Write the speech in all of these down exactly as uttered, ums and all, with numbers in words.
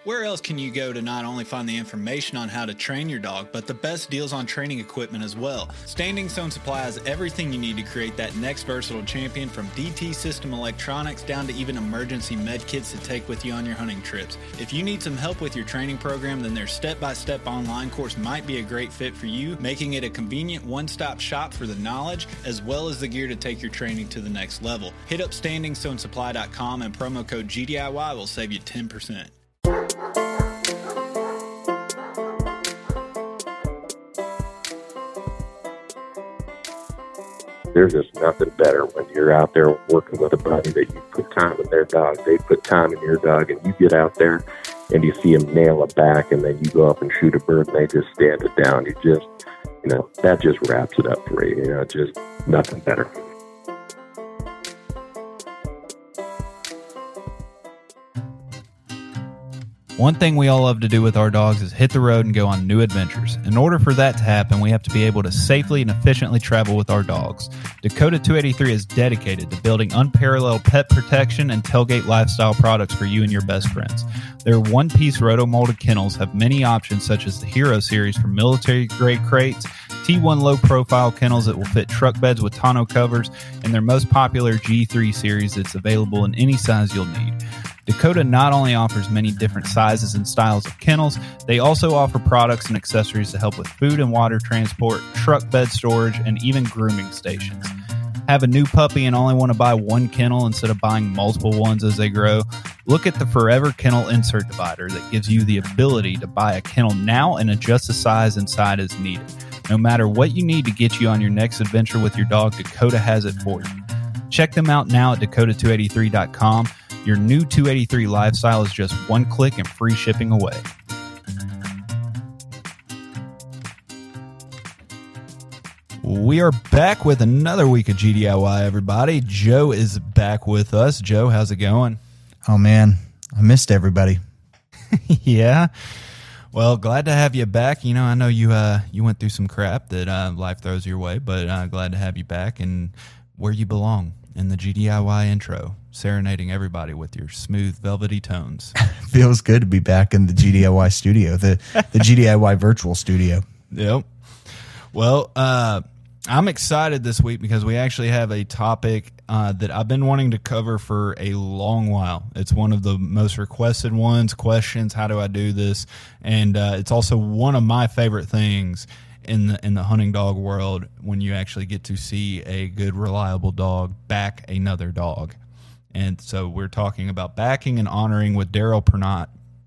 Where else can you go to not only find the information on how to train your dog, but the best deals on training equipment as well? Standing Stone Supply has everything you need to create that next versatile champion, from D T system electronics down to even emergency med kits to take with you on your hunting trips. If you need some help with your training program, then their step-by-step online course might be a great fit for you, making it a convenient one-stop shop for the knowledge as well as the gear to take your training to the next level. Hit up standing stone supply dot com and promo code G D I Y will save you ten percent. There's just nothing better when you're out there working with a buddy that you put time in their dog, they put time in your dog, and you get out there and you see them nail it back, and then you go up and shoot a bird and they just stand it down. You just, you know, that just wraps it up for you. You know, just nothing better. One thing we all love to do with our dogs is hit the road and go on new adventures. In order for that to happen, we have to be able to safely and efficiently travel with our dogs. Dakota two eighty-three is dedicated to building unparalleled pet protection and tailgate lifestyle products for you and your best friends. Their one-piece roto-molded kennels have many options, such as the Hero series for military-grade crates, T one low-profile kennels that will fit truck beds with tonneau covers, and their most popular G three series that's available in any size you'll need. Dakota not only offers many different sizes and styles of kennels, they also offer products and accessories to help with food and water transport, truck bed storage, and even grooming stations. Have a new puppy and only want to buy one kennel instead of buying multiple ones as they grow? Look at the Forever Kennel Insert Divider that gives you the ability to buy a kennel now and adjust the size inside as needed. No matter what you need to get you on your next adventure with your dog, Dakota has it for you. Check them out now at Dakota two eighty-three dot com. Your new two eighty-three lifestyle is just one click and free shipping away. We are back with another week of G D I Y, everybody. Joe is back with us. Joe, how's it going? Oh, man, I missed everybody. Yeah. Well, glad to have you back. You know, I know you uh, you went through some crap that uh, life throws your way, but uh, glad to have you back and where you belong in the G D I Y intro, serenading everybody with your smooth, velvety tones. Feels good to be back in the G D I Y studio, the, the G D I Y virtual studio. Yep. Well, uh, I'm excited this week because we actually have a topic uh, that I've been wanting to cover for a long while. It's one of the most requested ones, questions, how do I do this? And uh, it's also one of my favorite things in the in the hunting dog world, when you actually get to see a good, reliable dog back another dog. And so we're talking about backing and honoring with Daryl Pernot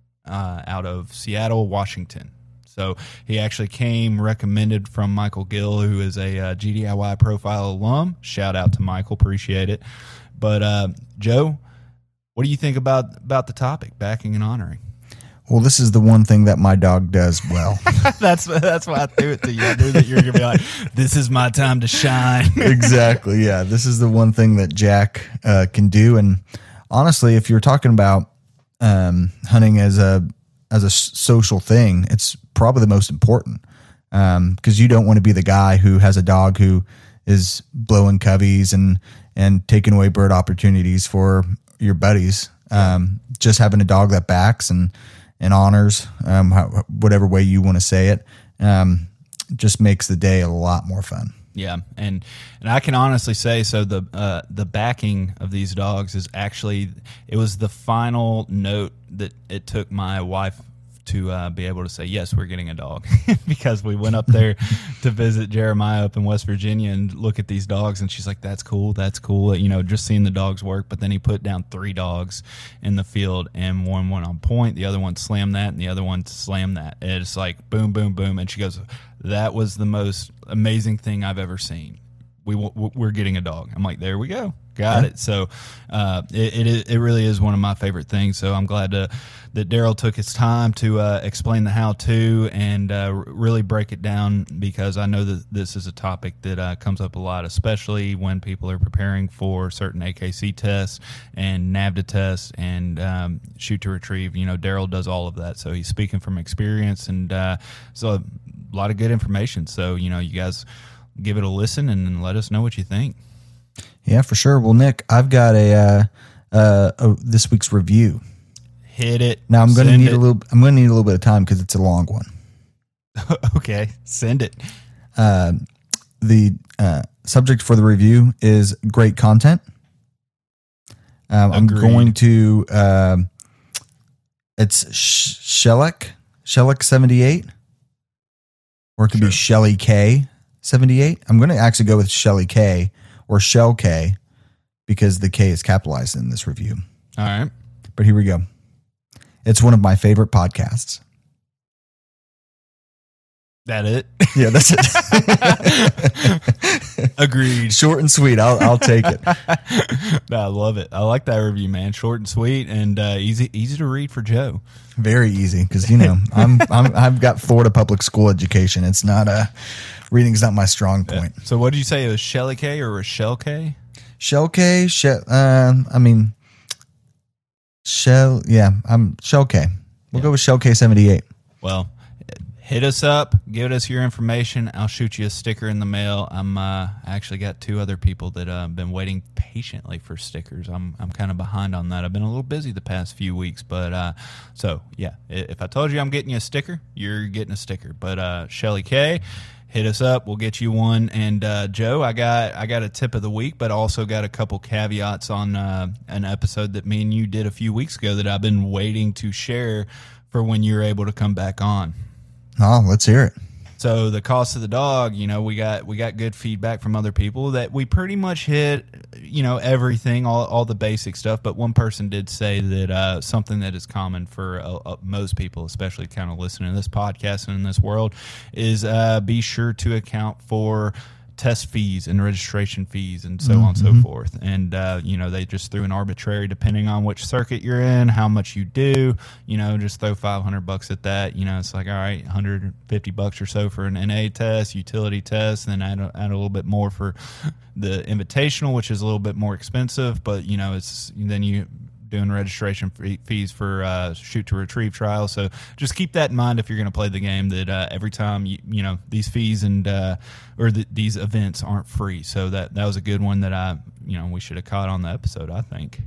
uh, out of Seattle, Washington. So he actually came recommended from Michael Gill, who is a uh, G D I Y profile alum. Shout out to Michael, appreciate it. But uh, Joe, what do you think about about the topic, backing and honoring? Well, this is the one thing that my dog does well. that's that's why I threw it to you. I knew that you were going to be like, this is my time to shine. Exactly, yeah. This is the one thing that Jack uh, can do. And honestly, if you're talking about um, hunting as a as a social thing, it's probably the most important, because um, you don't want to be the guy who has a dog who is blowing coveys and, and taking away bird opportunities for your buddies. Um, just having a dog that backs and and honors, um, how, whatever way you want to say it, um, just makes the day a lot more fun. Yeah, and and I can honestly say, so the uh, the backing of these dogs is actually, it was the final note that it took my wife to uh, be able to say, yes, we're getting a dog. Because we went up there to visit Jeremiah up in West Virginia and look at these dogs, and she's like, that's cool, that's cool, you know, just seeing the dogs work. But then he put down three dogs in the field, and one went on point, the other one slammed that, and the other one slammed that. And it's like boom, boom, boom. And she goes, that was the most amazing thing I've ever seen. We, we're getting a dog. I'm like, there we go. Got yeah. it. So uh, it, it it really is one of my favorite things. So I'm glad to, that Daryl took his time to uh, explain the how-to and uh, really break it down, because I know that this is a topic that uh, comes up a lot, especially when people are preparing for certain A K C tests and NAVHDA tests and um, shoot to retrieve. You know, Daryl does all of that. So he's speaking from experience, and uh, so a lot of good information. So, you know, you guys give it a listen and let us know what you think. Yeah, for sure. Well, Nick, I've got a, uh, uh, a this week's review. Hit it. Now I'm going to Send need it. a little. I'm going to need a little bit of time because it's a long one. Okay, send it. Uh, the uh, subject for the review is great content. Um, I'm Agreed. going to. Uh, it's Sh- Shellac Shellac seventy-eight, or it could Sure. be Shelly K seventy-eight. I'm going to actually go with Shelly K or Shell K because the K is capitalized in this review. All right. But here we go. It's one of my favorite podcasts. That it? Yeah, that's it. Agreed. Short and sweet. I'll I'll take it. No, I love it. I like that review, man. Short and sweet and uh, easy easy to read for Joe. Very easy because you know I'm I'm I've got Florida public school education. It's not a reading's not my strong point. So what did you say? It was Shelly K or Rochelle K? Shell K, Shell. Um, I mean, Shell. Yeah, I'm Shell K. We'll Yeah. go with Shell K seventy-eight. Well, hit us up. Give us your information. I'll shoot you a sticker in the mail. I'm uh, I actually got two other people that uh, have been waiting patiently for stickers. I'm I'm kind of behind on that. I've been a little busy the past few weeks, but uh, so yeah. i- If I told you I'm getting you a sticker, you're getting a sticker. But uh, Shelly K, hit us up. We'll get you one. And uh, Joe, I got I got a tip of the week, but also got a couple caveats on uh, an episode that me and you did a few weeks ago that I've been waiting to share for when you're able to come back on. Oh, let's hear it. So the cost of the dog, you know, we got we got good feedback from other people that we pretty much hit, you know, everything, all all the basic stuff. But one person did say that uh, something that is common for uh, uh, most people, especially kind of listening to this podcast and in this world, is uh, be sure to account for test fees and registration fees and so on and so forth. And, uh, you know, they just threw an arbitrary, depending on which circuit you're in, how much you do, you know, just throw five hundred bucks at that. You know, it's like, all right, one hundred fifty bucks or so for an N A test, utility test, and then add a, add a little bit more for the invitational, which is a little bit more expensive, but, you know, it's then you doing registration fee- fees for uh, shoot to retrieve trials. So just keep that in mind if you're going to play the game, that uh, every time you you know these fees and uh, or the, these events aren't free. So that that was a good one that I you know we should have caught on the episode, I think.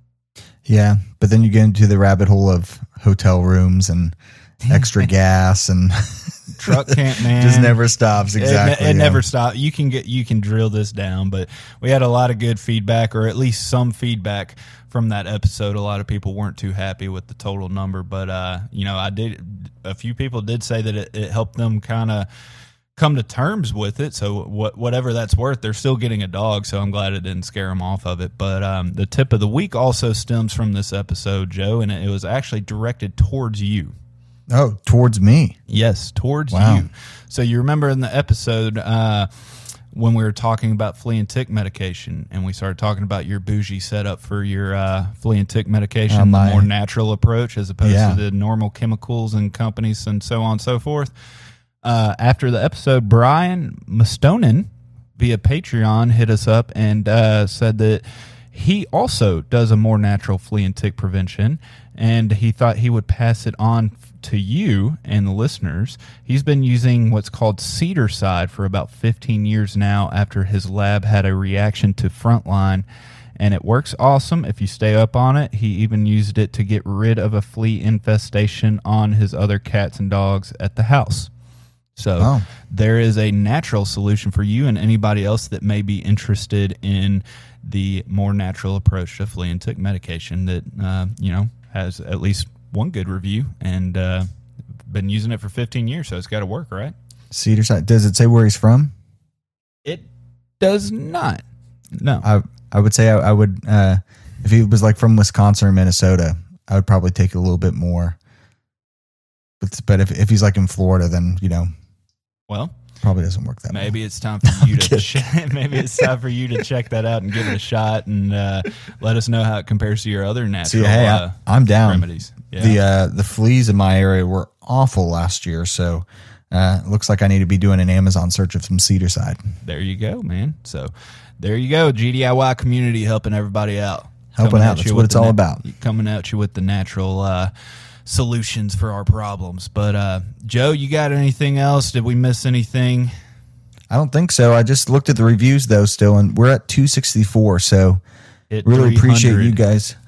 Yeah, but then you get into the rabbit hole of hotel rooms and extra gas and Truck camp, man, just never stops. It- Exactly. It, yeah. never stops. You can get you can drill this down, but we had a lot of good feedback, or at least some feedback from that episode. A lot of people weren't too happy with the total number, but uh, you know, I did. A few people did say that it, it helped them kind of come to terms with it. So what, whatever that's worth, they're still getting a dog. So I'm glad it didn't scare them off of it. But um, the tip of the week also stems from this episode, Joe, and it was actually directed towards you. Oh, towards me. Yes, towards Wow. you. So you remember in the episode uh, when we were talking about flea and tick medication, and we started talking about your bougie setup for your uh, flea and tick medication, Uh, my- the more natural approach as opposed Yeah. to the normal chemicals and companies and so on and so forth. Uh, after the episode, Brian Mustonen via Patreon hit us up and uh, said that he also does a more natural flea and tick prevention, and he thought he would pass it on to you and the listeners. He's been using what's called Cedar Side for about fifteen years now after his lab had a reaction to Frontline, and it works awesome if you stay up on it. He even used it to get rid of a flea infestation on his other cats and dogs at the house. So Oh. there is a natural solution for you and anybody else that may be interested in the more natural approach to flea and tick medication that, uh, you know, has at least one good review and uh, been using it for fifteen years. So it's got to work, right? Cedar Side. Does it say where he's from? It does not. No. I I would say I, I would uh, if he was like from Wisconsin or Minnesota, I would probably take it a little bit more. But but if if he's like in Florida, then you know Well, probably doesn't work that. maybe it's time for you to kidding. check, maybe it's time for you to check that out and give it a shot and uh, let us know how it compares to your other well. natural See, hey, uh, I, I'm down. remedies. Yeah. The uh, the fleas in my area were awful last year, so uh, it looks like I need to be doing an Amazon search of some Cedar Side. There you go, man. So there you go. G D I Y community helping everybody out. Helping Coming out. at That's you what with it's the all na- about. Coming at you with the natural uh, solutions for our problems. But uh, Joe, you got anything else? Did we miss anything? I don't think so. I just looked at the reviews though, still, and we're at two sixty-four. So Hit really appreciate three hundred. you guys, huh?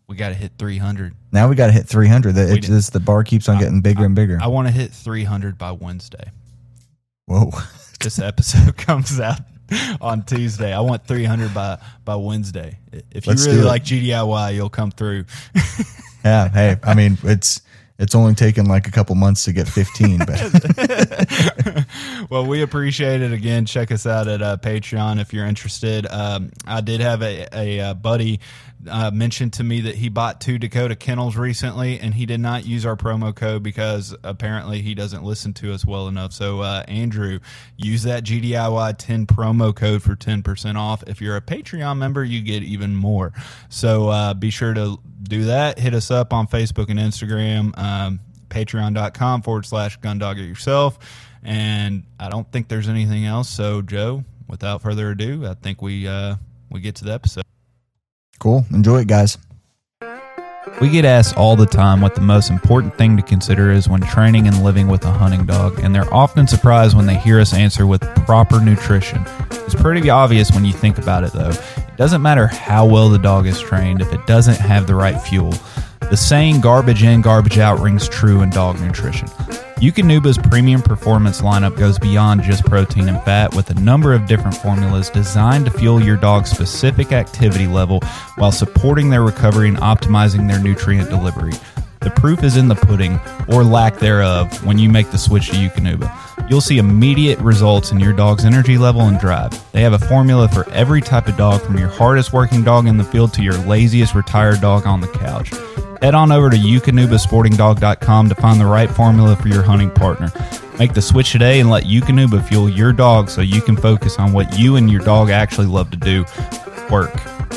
We got to hit three hundred. Now we got to hit three hundred. It, We it just, the bar keeps on getting bigger I, and bigger. I want to hit three hundred by Wednesday. Whoa. This episode comes out on Tuesday. I want three hundred by, by Wednesday. If you Let's really do it. like G D I Y, you'll come through. Yeah. Hey, I mean, it's, it's only taken like a couple months to get fifteen, but Well, we appreciate it. Again, check us out at uh, Patreon if you're interested. Um, I did have a, a, a buddy uh, mention to me that he bought two Dakota Kennels recently, and he did not use our promo code because apparently he doesn't listen to us well enough. So, uh, Andrew, use that G D I Y ten promo code for ten percent off. If you're a Patreon member, you get even more. So uh, be sure to do that. Hit us up on Facebook and Instagram, um, patreon.com forward slash gundog it yourself. And I don't think there's anything else. So, Joe, without further ado, I think we uh, we get to the episode. cool. Enjoy it, guys. We get asked all the time what the most important thing to consider is when training and living with a hunting dog, and they're often surprised when they hear us answer with proper nutrition. It's pretty obvious when you think about it, though. It doesn't matter how well the dog is trained if it doesn't have the right fuel. The saying garbage in, garbage out rings true in dog nutrition. Eukanuba's premium performance lineup goes beyond just protein and fat with a number of different formulas designed to fuel your dog's specific activity level while supporting their recovery and optimizing their nutrient delivery. The proof is in the pudding, or lack thereof, when you make the switch to Eukanuba. You'll see immediate results in your dog's energy level and drive. They have a formula for every type of dog, from your hardest working dog in the field to your laziest retired dog on the couch. Head on over to eukanuba sporting dog dot com to find the right formula for your hunting partner. Make the switch today and let Eukanuba fuel your dog so you can focus on what you and your dog actually love to do, work.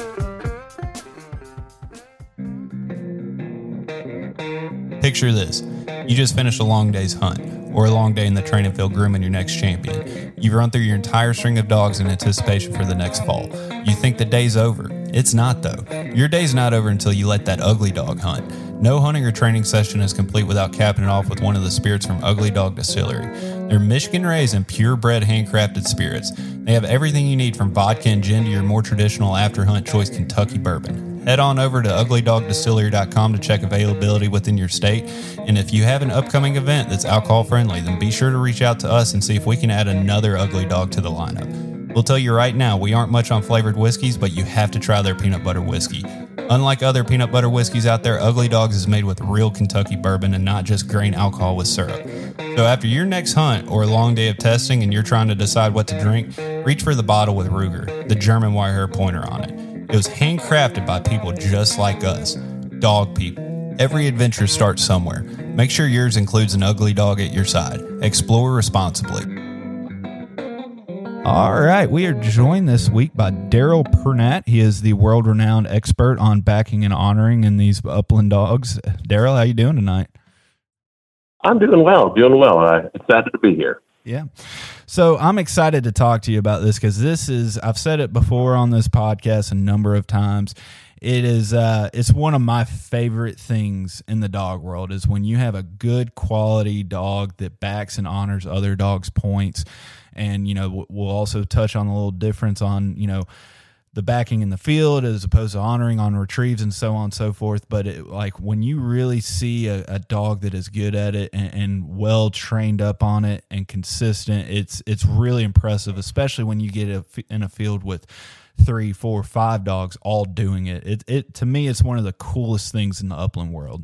Picture this. You just finished a long day's hunt, or a long day in the training field grooming your next champion. You've run through your entire string of dogs in anticipation for the next fall. You think the day's over. It's not, though. Your day's not over until you let that Ugly Dog hunt. No hunting or training session is complete without capping it off with one of the spirits from Ugly Dog Distillery. They're Michigan-raised and purebred handcrafted spirits. They have everything you need from vodka and gin to your more traditional after-hunt choice Kentucky bourbon. Head on over to ugly dog distillery dot com to check availability within your state. And if you have an upcoming event that's alcohol friendly, then be sure to reach out to us and see if we can add another Ugly Dog to the lineup. We'll tell you right now, we aren't much on flavored whiskeys, but you have to try their peanut butter whiskey. Unlike other peanut butter whiskeys out there, Ugly Dogs is made with real Kentucky bourbon and not just grain alcohol with syrup. So after your next hunt or a long day of testing and you're trying to decide what to drink, reach for the bottle with Ruger, the German Wirehair pointer on it. It was handcrafted by people just like us, dog people. Every adventure starts somewhere. Make sure yours includes an Ugly Dog at your side. Explore responsibly. All right, we are joined this week by Daryl Pernat. He is the world-renowned expert on backing and honoring in these upland dogs. Daryl, how you doing tonight? I'm doing well, doing well. I'm excited to be here. Yeah. So I'm excited to talk to you about this because this is, I've said it before on this podcast a number of times. It is, uh, it's one of my favorite things in the dog world is when you have a good quality dog that backs and honors other dogs' points. And, you know, we'll also touch on a little difference on, you know, the backing in the field as opposed to honoring on retrieves and so on and so forth. But it, like when you really see a, a dog that is good at it and, and well trained up on it and consistent, it's it's really impressive, especially when you get a, in a field with three, four, five dogs all doing it. It, it to me, it's one of the coolest things in the upland world.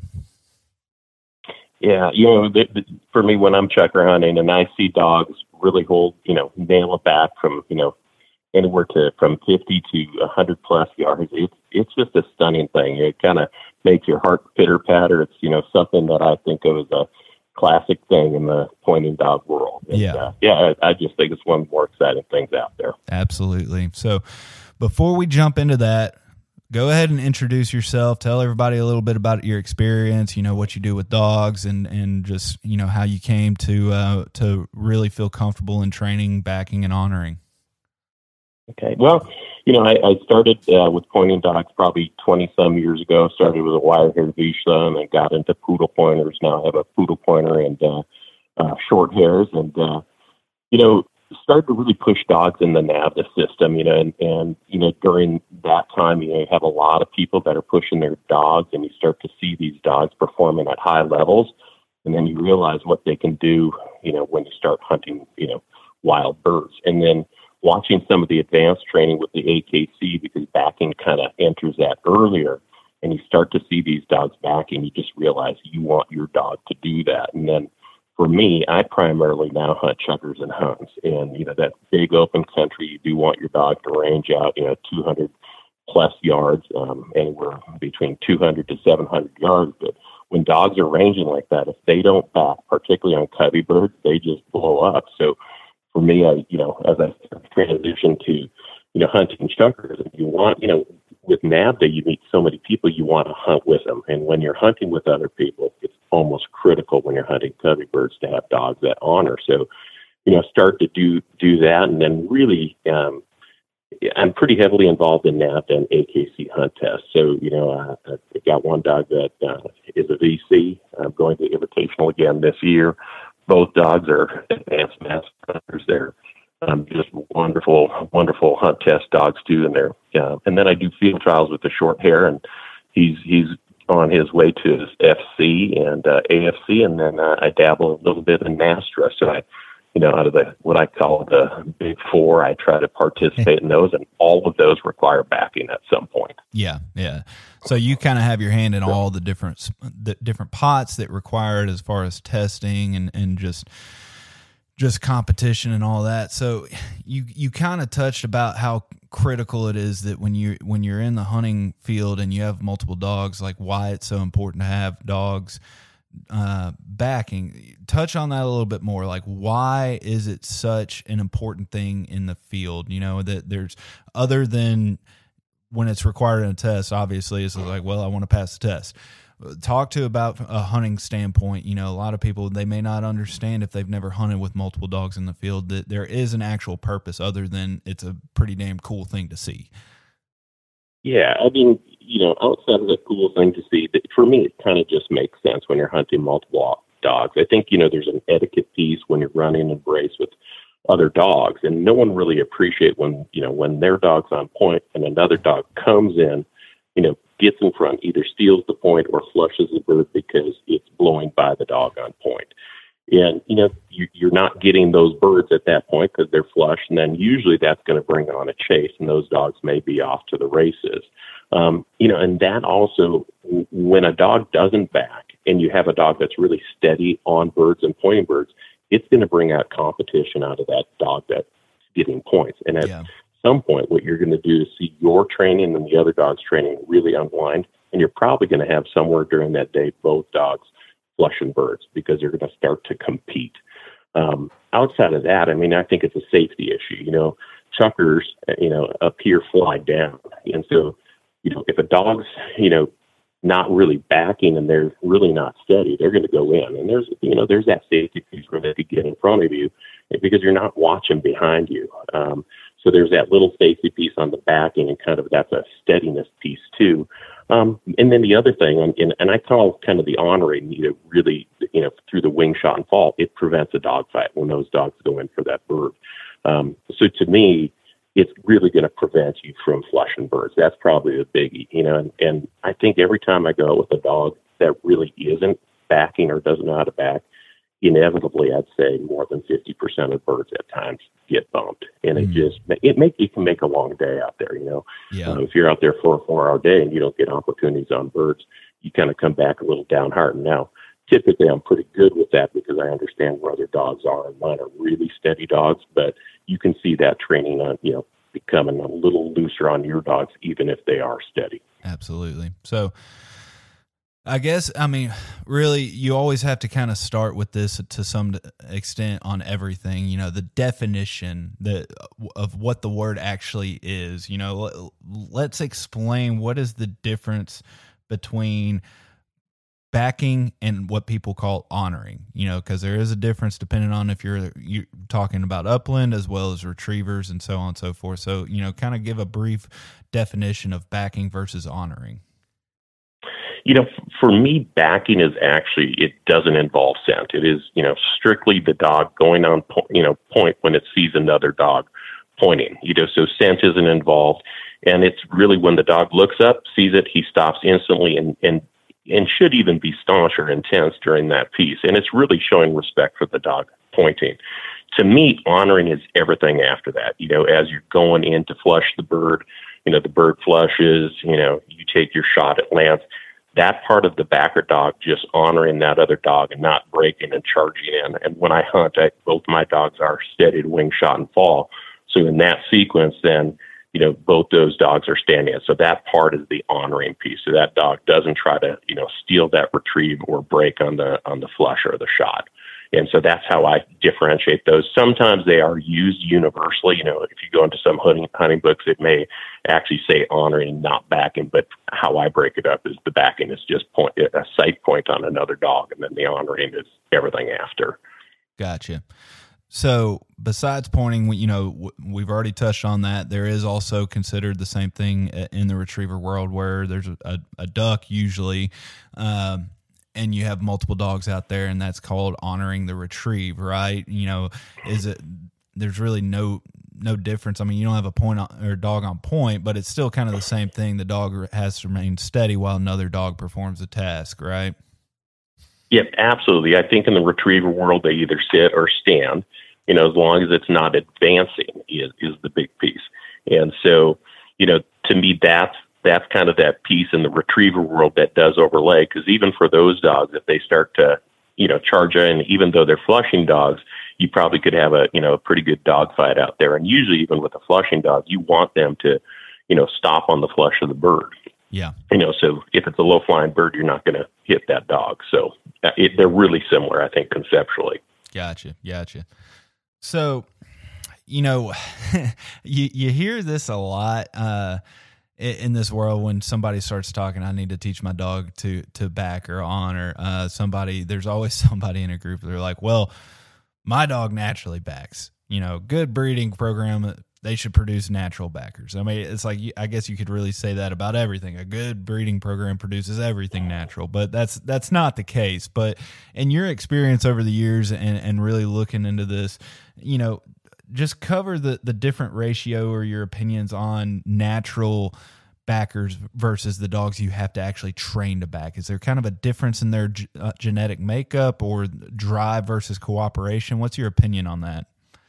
Yeah, you know, the, the, for me, when I'm checker hunting and I see dogs really hold, you know, nail it back from, you know, anywhere to from fifty to one hundred plus yards. It's it's just a stunning thing. It kind of makes your heart pitter patter. It's, you know, something that I think of as a classic thing in the pointing dog world. And, yeah, uh, yeah. I, I just think it's one of the more exciting things out there. Absolutely. So, before we jump into that, go ahead and introduce yourself. Tell everybody a little bit about your experience. You know what you do with dogs, and and just you know how you came to uh, to really feel comfortable in training, backing, and honoring. Okay. Well, you know, I, I started uh, with pointing dogs probably twenty some years ago. Started with a wire-haired Vizsla and got into poodle pointers. Now I have a poodle pointer and uh, uh, short hairs. And, uh, you know, started to really push dogs in the NAVHDA system, you know, and, and, you know, during that time, you know, you have a lot of people that are pushing their dogs, and you start to see these dogs performing at high levels. And then you realize what they can do, you know, when you start hunting, you know, wild birds. And then watching some of the advanced training with the A K C, because backing kind of enters that earlier, and you start to see these dogs backing, you just realize you want your dog to do that. And then for me, I primarily now hunt chuckers and huns. And, you know, that big open country, you do want your dog to range out, you know, two hundred plus yards, um, anywhere between two hundred to seven hundred yards. But when dogs are ranging like that, if they don't back, particularly on cubby birds, they just blow up. So for me, I, you know, as I transition to, you know, hunting chuckers, and you want, you know, with NAVHDA, you meet so many people, you want to hunt with them. And when you're hunting with other people, it's almost critical when you're hunting cubby birds to have dogs that honor. So, you know, start to do, do that. And then really, um, I'm pretty heavily involved in NAVHDA and A K C hunt tests. So, you know, uh, I've got one dog that uh, is a V C. I'm going to Invitational again this year. Both dogs are advanced master hunters. They're um, just wonderful, wonderful hunt test dogs too. And they're, uh, and then I do field trials with the short hair, and he's, he's on his way to his F C and uh, A F C. And then uh, I dabble a little bit in NASTRA. So I, you know, out of the, what I call the big four, I try to participate in those, and all of those require backing at some point. Yeah. Yeah. So you kind of have your hand in all the different, the different pots that require it as far as testing and, and just, just competition and all that. So you, you kind of touched about how critical it is that when you, when you're in the hunting field and you have multiple dogs, like why it's so important to have dogs uh backing. Touch on that a little bit more. Like, why is it such an important thing in the field? You know, that there's, other than when it's required in a test, obviously it's like, well, I want to pass the test. Talk to about a hunting standpoint. You know, a lot of people, they may not understand, if they've never hunted with multiple dogs in the field, that there is an actual purpose other than it's a pretty damn cool thing to see. Yeah, I mean, you know, outside of the cool thing to see, for me, it kind of just makes sense when you're hunting multiple dogs. I think, you know, there's an etiquette piece when you're running a brace with other dogs, and no one really appreciates when, you know, when their dog's on point and another dog comes in, you know, gets in front, either steals the point or flushes the bird because it's blowing by the dog on point. And, you know, you, you're not getting those birds at that point because they're flush. And then usually that's going to bring on a chase, and those dogs may be off to the races. Um, you know, and that also, when a dog doesn't back and you have a dog that's really steady on birds and pointing birds, it's going to bring out competition out of that dog that's getting points. And at yeah. some point, what you're going to do is see your training and the other dog's training really unwind. And you're probably going to have somewhere during that day both dogs flushing birds, because you're going to start to compete. Um, outside of that, I mean, I think it's a safety issue. You know, chuckers, you know, up here fly down. And so, you know, if a dog's, you know, not really backing and they're really not steady, they're going to go in. And there's, you know, there's that safety piece where they could get in front of you because you're not watching behind you. Um, so there's that little safety piece on the backing, and kind of that's a steadiness piece too. Um, and then the other thing, and, and I call kind of the honoring, you know, really, you know, through the wing shot and fall, it prevents a dog fight when those dogs go in for that bird. Um, so to me, it's really going to prevent you from flushing birds. That's probably the biggie, you know, and, and I think every time I go out with a dog that really isn't backing or doesn't know how to back, inevitably, I'd say more than fifty percent of birds at times get bumped. And it mm. just, it make, it can make a long day out there, you know. Yeah. Uh, if you're out there for a four hour day and you don't get opportunities on birds, you kind of come back a little downhearted. Now, typically I'm pretty good with that because I understand where other dogs are, and mine are really steady dogs, but you can see that training on, you know, becoming a little looser on your dogs, even if they are steady. Absolutely. So, I guess, I mean, really, you always have to kind of start with this to some extent on everything, you know, the definition that, of what the word actually is. You know, let's explain what is the difference between backing and what people call honoring, you know, because there is a difference depending on if you're, you're talking about upland as well as retrievers and so on and so forth. So, you know, kind of give a brief definition of backing versus honoring. You know, for me, backing is actually, it doesn't involve scent. It is, you know, strictly the dog going on, po- you know, point when it sees another dog pointing, you know, so scent isn't involved. And it's really when the dog looks up, sees it, he stops instantly and, and, and should even be staunch or intense during that piece. And it's really showing respect for the dog pointing. To me, honoring is everything after that. You know, as you're going in to flush the bird, you know, the bird flushes, you know, you take your shot, it lands. That part of the backer dog, just honoring that other dog and not breaking and charging in. And when I hunt, I, both my dogs are steady to wing, shot, and fall. So in that sequence, then, you know, both those dogs are standing in. So that part is the honoring piece. So that dog doesn't try to, you know, steal that retrieve or break on the on the flush or the shot. And so that's how I differentiate those. Sometimes they are used universally. You know, if you go into some hunting, hunting books, it may actually say honoring, not backing. But how I break it up is the backing is just point, a sight point on another dog, and then the honoring is everything after. Gotcha. So besides pointing, you know, we've already touched on that. There is also considered the same thing in the retriever world where there's a, a, a duck usually, um, and you have multiple dogs out there, and that's called honoring the retrieve, right? You know, is it, there's really no, no difference. I mean, you don't have a point on, or a dog on point, but it's still kind of the same thing. The dog has to remain steady while another dog performs a task, right? Yep, absolutely. I think in the retriever world, they either sit or stand, you know, as long as it's not advancing is, is the big piece. And so, you know, to me, that's, that's kind of that piece in the retriever world that does overlay, because even for those dogs, if they start to, you know, charge in, even though they're flushing dogs, you probably could have a, you know, a pretty good dog fight out there. And usually even with a flushing dog, you want them to, you know, stop on the flush of the bird. Yeah. You know, so if it's a low flying bird, you're not going to hit that dog. So it, they're really similar, I think, conceptually. Gotcha. Gotcha. So, you know, you, you hear this a lot, uh, in this world when somebody starts talking, I need to teach my dog to, to back or honor, uh, somebody, there's always somebody in a group. They're like, well, my dog naturally backs, you know, good breeding program. They should produce natural backers. I mean, it's like, I guess you could really say that about everything. A good breeding program produces everything natural, but that's, that's not the case. But in your experience over the years and, and really looking into this, you know, just cover the, the different ratio or your opinions on natural backers versus the dogs you have to actually train to back. Is there kind of a difference in their g- uh, genetic makeup or drive versus cooperation? What's your opinion on that?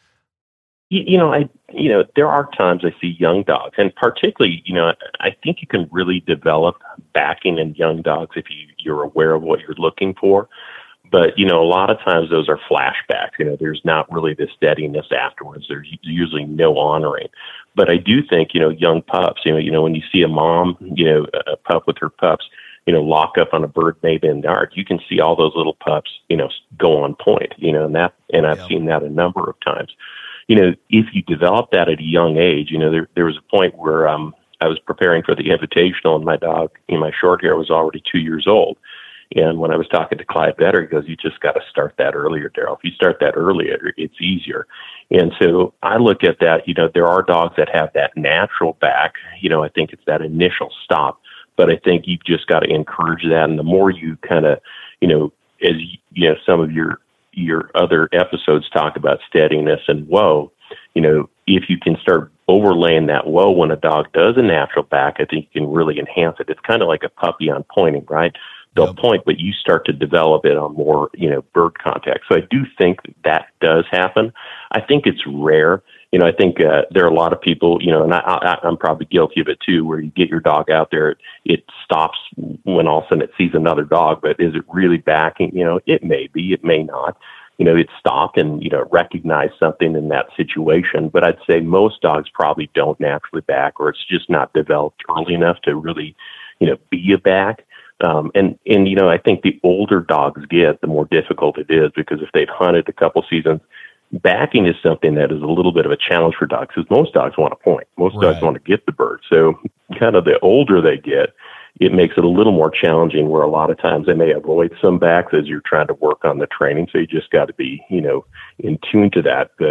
You, you know, I, you know, there are times I see young dogs, and particularly, you know, I think you can really develop backing in young dogs if you, you're aware of what you're looking for. But, you know, a lot of times those are flashbacks. You know, there's not really the steadiness afterwards. There's usually no honoring. But I do think, you know, young pups, you know, you know, when you see a mom, you know, a pup with her pups, you know, lock up on a bird maybe in the yard, you can see all those little pups, you know, go on point, you know, and that, and I've yeah. seen that a number of times. You know, if you develop that at a young age, you know, there, there was a point where um, I was preparing for the Invitational and my dog, you know, my short hair was already two years old. And when I was talking to Clyde Vetter, he goes, you just got to start that earlier, Daryl. If you start that earlier, it's easier. And so I look at that, you know, there are dogs that have that natural back. You know, I think it's that initial stop. But I think you've just got to encourage that. And the more you kind of, you know, as, you know, some of your your other episodes talk about steadiness and whoa, you know, if you can start overlaying that whoa when a dog does a natural back, I think you can really enhance it. It's kind of like a puppy on pointing, right? They'll yep. point, but you start to develop it on more, you know, bird contact. So I do think that does happen. I think it's rare. You know, I think uh, there are a lot of people, you know, and I, I, I'm probably guilty of it too, where you get your dog out there, it stops when all of a sudden it sees another dog, but is it really backing? You know, it may be, it may not. You know, it stopped and, you know, recognized something in that situation. But I'd say most dogs probably don't naturally back, or it's just not developed early enough to really, you know, be a back. Um, and, and, you know, I think the older dogs get, the more difficult it is, because if they've hunted a couple seasons, backing is something that is a little bit of a challenge for dogs, because most dogs want to point. Most right. dogs want to get the bird. So kind of the older they get, it makes it a little more challenging, where a lot of times they may avoid some backs as you're trying to work on the training. So you just got to be, you know, in tune to that. But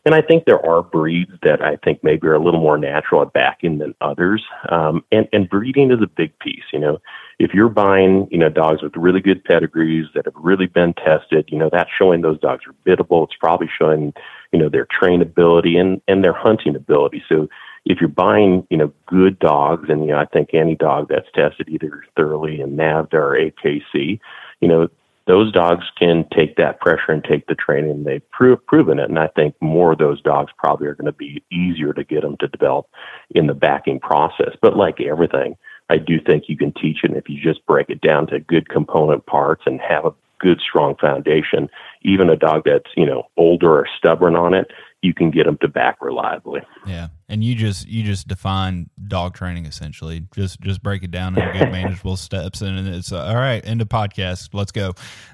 And I think there are breeds that I think maybe are a little more natural at backing than others. Um, and, and breeding is a big piece. You know, if you're buying, you know, dogs with really good pedigrees that have really been tested, you know, that's showing those dogs are biddable. It's probably showing, you know, their trainability and, and their hunting ability. So if you're buying, you know, good dogs, and, you know, I think any dog that's tested either thoroughly in NAVHDA or A K C, you know, those dogs can take that pressure and take the training. They've pro- proven it. And I think more of those dogs probably are going to be easier to get them to develop in the backing process. But like everything, I do think you can teach it. And if you just break it down to good component parts and have a good, strong foundation, even a dog that's, you know, older or stubborn on it, you can get them to back reliably. Yeah. And you just, you just define dog training essentially. Just, just break it down in good manageable steps. And it's uh, all right. End of podcast. Let's go.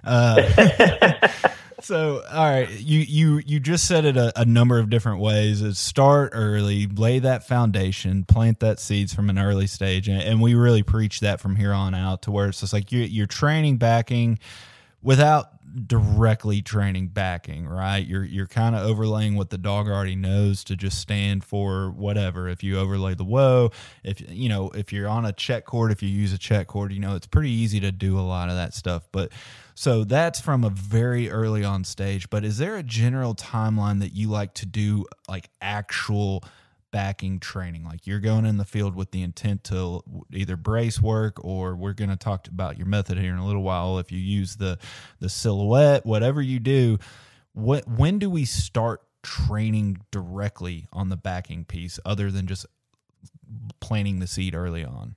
Uh, so, all right. You, you, you just said it a, a number of different ways. Is start early, lay that foundation, plant that seeds from an early stage. And, and we really preach that from here on out, to where it's just like you're, you're training backing without directly training backing, right? You're you're kind of overlaying what the dog already knows to just stand for whatever. If you overlay the whoa, if you know, if you're on a check cord, if you use a check cord, you know, it's pretty easy to do a lot of that stuff. But so that's from a very early on stage. But is there a general timeline that you like to do, like actual backing training? Like you're going in the field with the intent to either brace work, or we're going to talk about your method here in a little while. If you use the, the silhouette, whatever you do, what, when do we start training directly on the backing piece other than just planting the seed early on?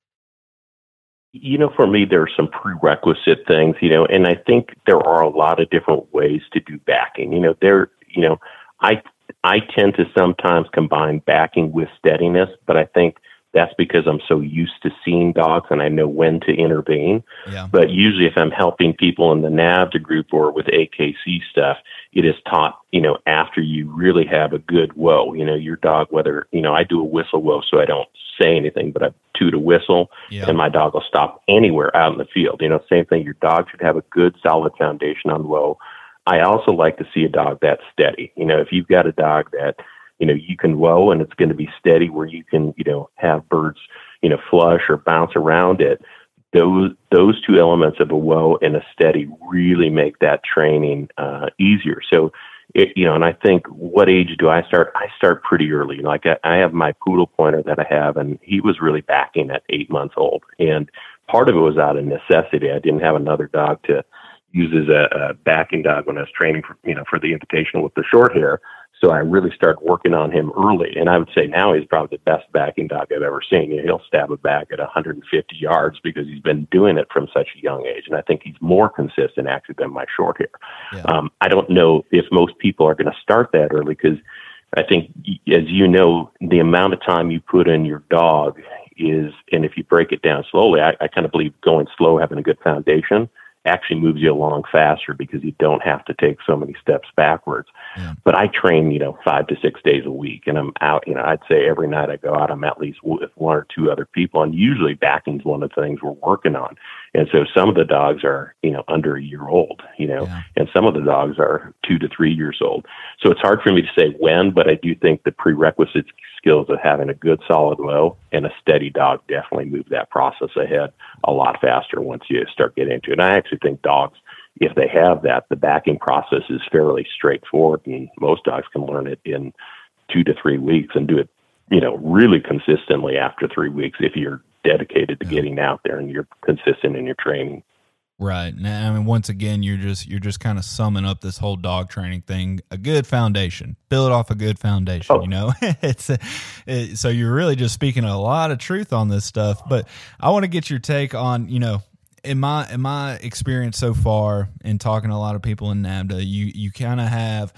You know, for me, there are some prerequisite things, you know, and I think there are a lot of different ways to do backing. You know, there, you know, I, I tend to sometimes combine backing with steadiness, but I think that's because I'm so used to seeing dogs and I know when to intervene. Yeah. But usually if I'm helping people in the NAVHDA group or with A K C stuff, it is taught, you know, after you really have a good whoa, you know, your dog, whether, you know, I do a whistle whoa, so I don't say anything, but I toot a whistle, yeah. and my dog will stop anywhere out in the field. You know, same thing, your dog should have a good solid foundation on whoa. I also like to see a dog that's steady. You know, if you've got a dog that, you know, you can whoa and it's going to be steady, where you can, you know, have birds, you know, flush or bounce around it. Those those two elements of a whoa and a steady really make that training uh, easier. So, it, you know, and I think, what age do I start? I start pretty early. Like I, I have my poodle pointer that I have, and he was really backing at eight months old. And part of it was out of necessity. I didn't have another dog to use as a, a backing dog when I was training for, you know, for the Invitational with the short hair. So I really started working on him early. And I would say now he's probably the best backing dog I've ever seen. You know, he'll stab a back at one hundred fifty yards because he's been doing it from such a young age. And I think he's more consistent actually than my short hair. Yeah. Um, I don't know if most people are going to start that early, because I think, as you know, the amount of time you put in your dog is, and if you break it down slowly, I, I kind of believe going slow, having a good foundation, actually moves you along faster, because you don't have to take so many steps backwards. Yeah. But I train, you know, five to six days a week, and I'm out, you know, I'd say every night I go out, I'm at least with one or two other people, and usually backing's one of the things we're working on. And so some of the dogs are, you know, under a year old, you know, yeah. and some of the dogs are two to three years old. So it's hard for me to say when, but I do think the prerequisite skills of having a good solid whoa and a steady dog definitely move that process ahead a lot faster once you start getting into it. And I actually think dogs, if they have that, the backing process is fairly straightforward, and most dogs can learn it in two to three weeks and do it, you know, really consistently after three weeks if you're dedicated to yeah. getting out there and you're consistent in your training. Right. Now, I mean, once again, you're just you're just kind of summing up this whole dog training thing. A good foundation, build off a good foundation. Oh. You know, it's a, it, so you're really just speaking a lot of truth on this stuff. But I want to get your take on, you know, in my in my experience so far, in talking to a lot of people in NAVHDA, you you kind of have.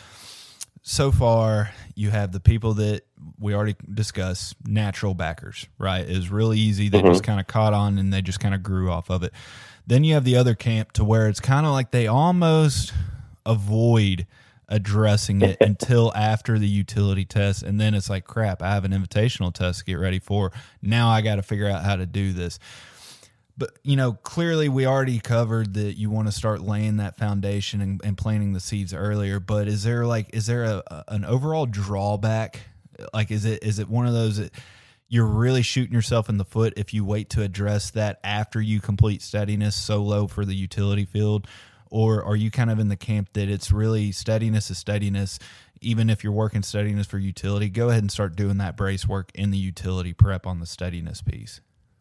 So far, you have the people that we already discussed, natural backers, right? It's really easy. They mm-hmm. just kind of caught on and they just kind of grew off of it. Then you have the other camp to where it's kind of like they almost avoid addressing it until after the utility test. And then it's like, crap, I have an invitational test to get ready for. Now I got to figure out how to do this. But, you know, clearly we already covered that you want to start laying that foundation and, and planting the seeds earlier. But is there like, is there a, a an overall drawback? Like, is it is it one of those that you're really shooting yourself in the foot if you wait to address that after you complete steadiness solo for the utility field? Or are you kind of in the camp that it's really steadiness is steadiness, even if you're working steadiness for utility, go ahead and start doing that brace work in the utility prep on the steadiness piece?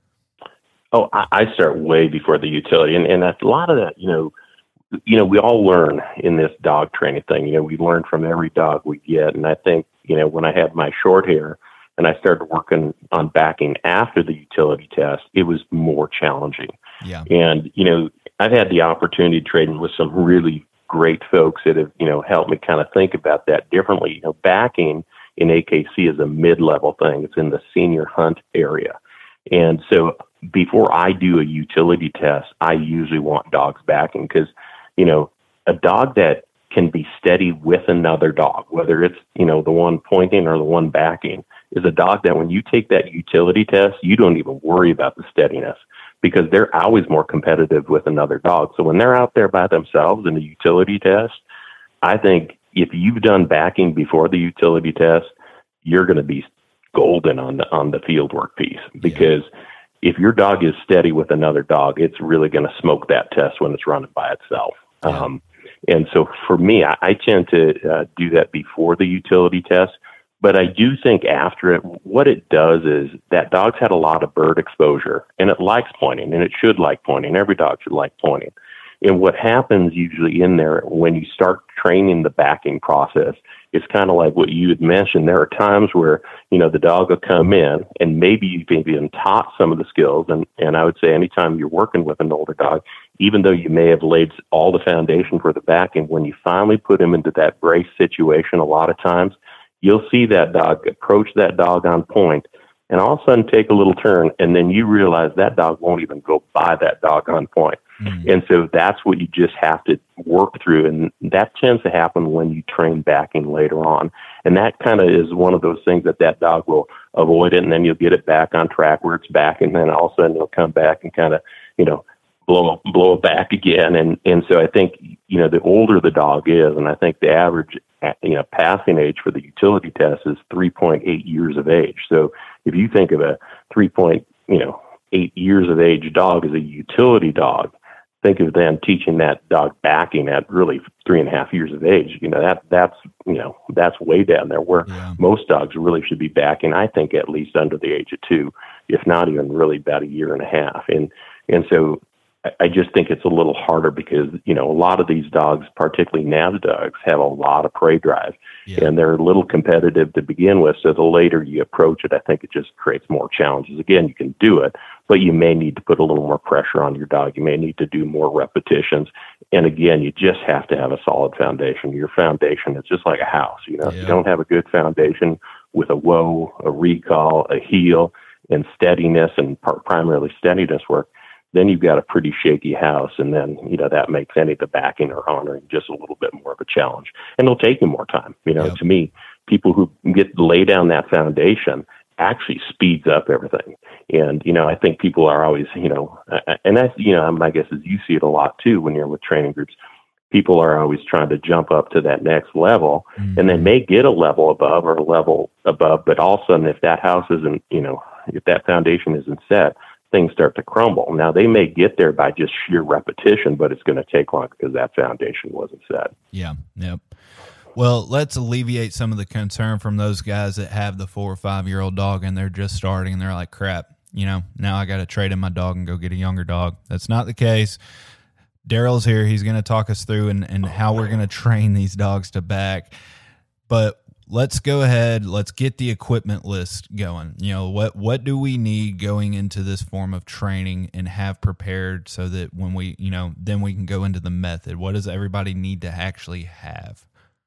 Oh, I, I start way before the utility. And, and a lot of that, you know, you know, we all learn in this dog training thing. You know, we learn from every dog we get. And I think, you know, when I had my short hair and I started working on backing after the utility test, it was more challenging. Yeah. And, you know, I've had the opportunity to train with some really great folks that have, you know, helped me kind of think about that differently. You know, backing in A K C is a mid-level thing. It's in the senior hunt area. And so before I do a utility test, I usually want dogs backing because, you know, a dog that can be steady with another dog, whether it's, you know, the one pointing or the one backing, is a dog that when you take that utility test, you don't even worry about the steadiness because they're always more competitive with another dog. So when they're out there by themselves in a utility test, I think if you've done backing before the utility test, you're going to be golden on the on the field work piece because yeah. if your dog is steady with another dog, it's really going to smoke that test when it's running by itself. Yeah. Um, and so for me, I, I tend to uh, do that before the utility test, but I do think after it, what it does is that dog's had a lot of bird exposure and it likes pointing and it should like pointing. Every dog should like pointing. And what happens usually in there when you start training the backing process, it's kind of like what you had mentioned. There are times where, you know, the dog will come in and maybe you've been taught some of the skills. And, and I would say anytime you're working with an older dog, even though you may have laid all the foundation for the backing, when you finally put him into that brace situation, a lot of times you'll see that dog approach that dog on point and all of a sudden take a little turn. And then you realize that dog won't even go by that dog on point. Mm-hmm. And so that's what you just have to work through. And that tends to happen when you train backing later on. And that kind of is one of those things that that dog will avoid it. And then you'll get it back on track where it's back. And then all of a sudden it'll come back and kind of, you know, blow, blow it back again. And, and so I think, you know, the older the dog is, and I think the average, you know, passing age for the utility test is three point eight years of age. So if you think of a three point, you know, eight years of age dog as a utility dog, think of them teaching that dog backing at really three and a half years of age. You know, that that's, you know, that's way down there where yeah. most dogs really should be backing, I think, at least under the age of two, if not even really about a year and a half. And, and so I just think it's a little harder because, you know, a lot of these dogs, particularly N A V dogs, have a lot of prey drive yeah. and they're a little competitive to begin with. So the later you approach it, I think it just creates more challenges. Again, you can do it, but you may need to put a little more pressure on your dog. You may need to do more repetitions. And again, you just have to have a solid foundation. Your foundation is just like a house. You know, yeah. if you don't have a good foundation with a whoa, a recall, a heel, and steadiness and primarily steadiness work, then you've got a pretty shaky house. And then, you know, that makes any of the backing or honoring just a little bit more of a challenge. And it'll take you more time. You know, yep. to me, people who get lay down that foundation actually speeds up everything. And, you know, I think people are always, you know, and that's, you know, my guess is you see it a lot too when you're with training groups. People are always trying to jump up to that next level mm-hmm. and they may get a level above or a level above, but all of a sudden, if that house isn't, you know, if that foundation isn't set, things start to crumble. Now, they may get there by just sheer repetition, but it's going to take long because that foundation wasn't set. Yeah. Yep. Well, let's alleviate some of the concern from those guys that have the four or five year old dog and they're just starting and they're like, crap, you know, now I got to trade in my dog and go get a younger dog. That's not the case. Daryl's here. He's going to talk us through and, and how we're going to train these dogs to back. But let's go ahead. Let's get the equipment list going. You know, what, what do we need going into this form of training and have prepared so that when we, you know, then we can go into the method. What does everybody need to actually have?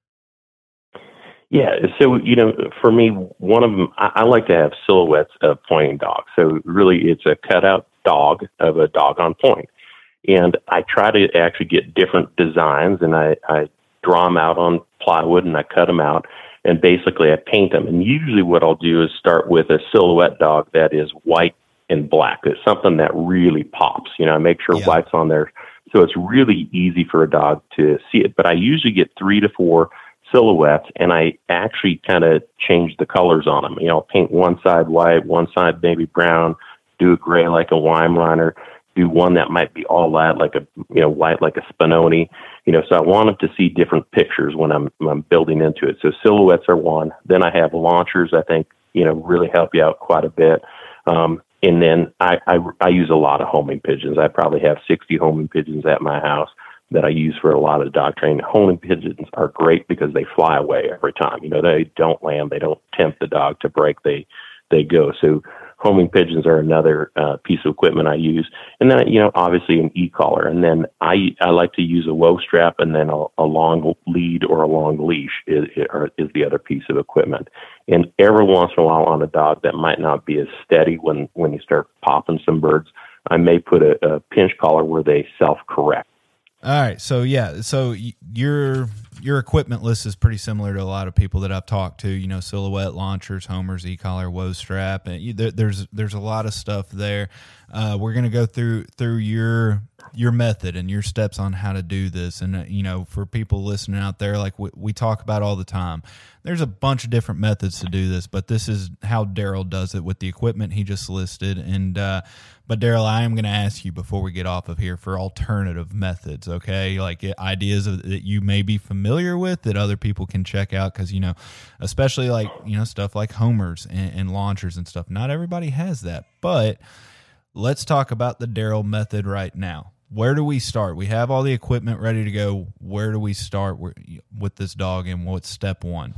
Yeah. So, you know, for me, one of them, I, I like to have silhouettes of pointing dogs. So really it's a cutout dog of a dog on point. And I try to actually get different designs and I, I draw them out on plywood and I cut them out. And basically I paint them. And usually what I'll do is start with a silhouette dog that is white and black. It's something that really pops. You know, I make sure Yeah. white's on there, so it's really easy for a dog to see it. But I usually get three to four silhouettes, and I actually kind of change the colors on them. You know, paint one side white, one side baby brown, do a gray like a Weimaraner, do one that might be all light like a, you know, white like a Spinoni. You know, so I want them to see different pictures when I'm, when I'm building into it. So silhouettes are one. Then I have launchers, I think, you know, really help you out quite a bit. Um, and then I, I, I use a lot of homing pigeons. I probably have sixty homing pigeons at my house that I use for a lot of dog training. Homing pigeons are great because they fly away every time. You know, they don't land. They don't tempt the dog to break. They, they go. So homing pigeons are another uh, piece of equipment I use. And then, you know, obviously an e-collar. And then I, I like to use a woe strap, and then a, a long lead or a long leash is, is the other piece of equipment. And every once in a while on a dog that might not be as steady when, when you start popping some birds, I may put a, a pinch collar where they self-correct. All right, so yeah, so y- your your equipment list is pretty similar to a lot of people that I've talked to. You know, silhouette, launchers, homers, e-collar, woe strap, and you, there, there's there's a lot of stuff there. Uh, we're gonna go through through your your method and your steps on how to do this. And uh, you know, for people listening out there, like we, we talk about all the time, there's a bunch of different methods to do this, but this is how Daryl does it with the equipment he just listed. And uh, but Daryl, I am going to ask you before we get off of here for alternative methods, okay? Like ideas of, that you may be familiar with that other people can check out, because, you know, especially like, you know, stuff like homers and, and launchers and stuff. Not everybody has that, but let's talk about the Daryl method right now. Where do we start? We have all the equipment ready to go. Where do we start with this dog, and what's step one?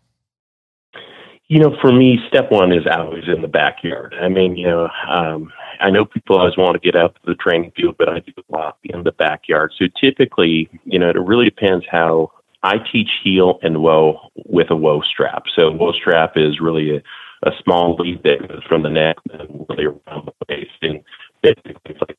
You know, for me, step one is always in the backyard. I mean, you know, um, I know people always want to get out to the training field, but I do a lot in the backyard. So typically, you know, it really depends how I teach heel and woe with a woe strap. So woe strap is really a, a small lead that goes from the neck and really around the waist, and basically it's like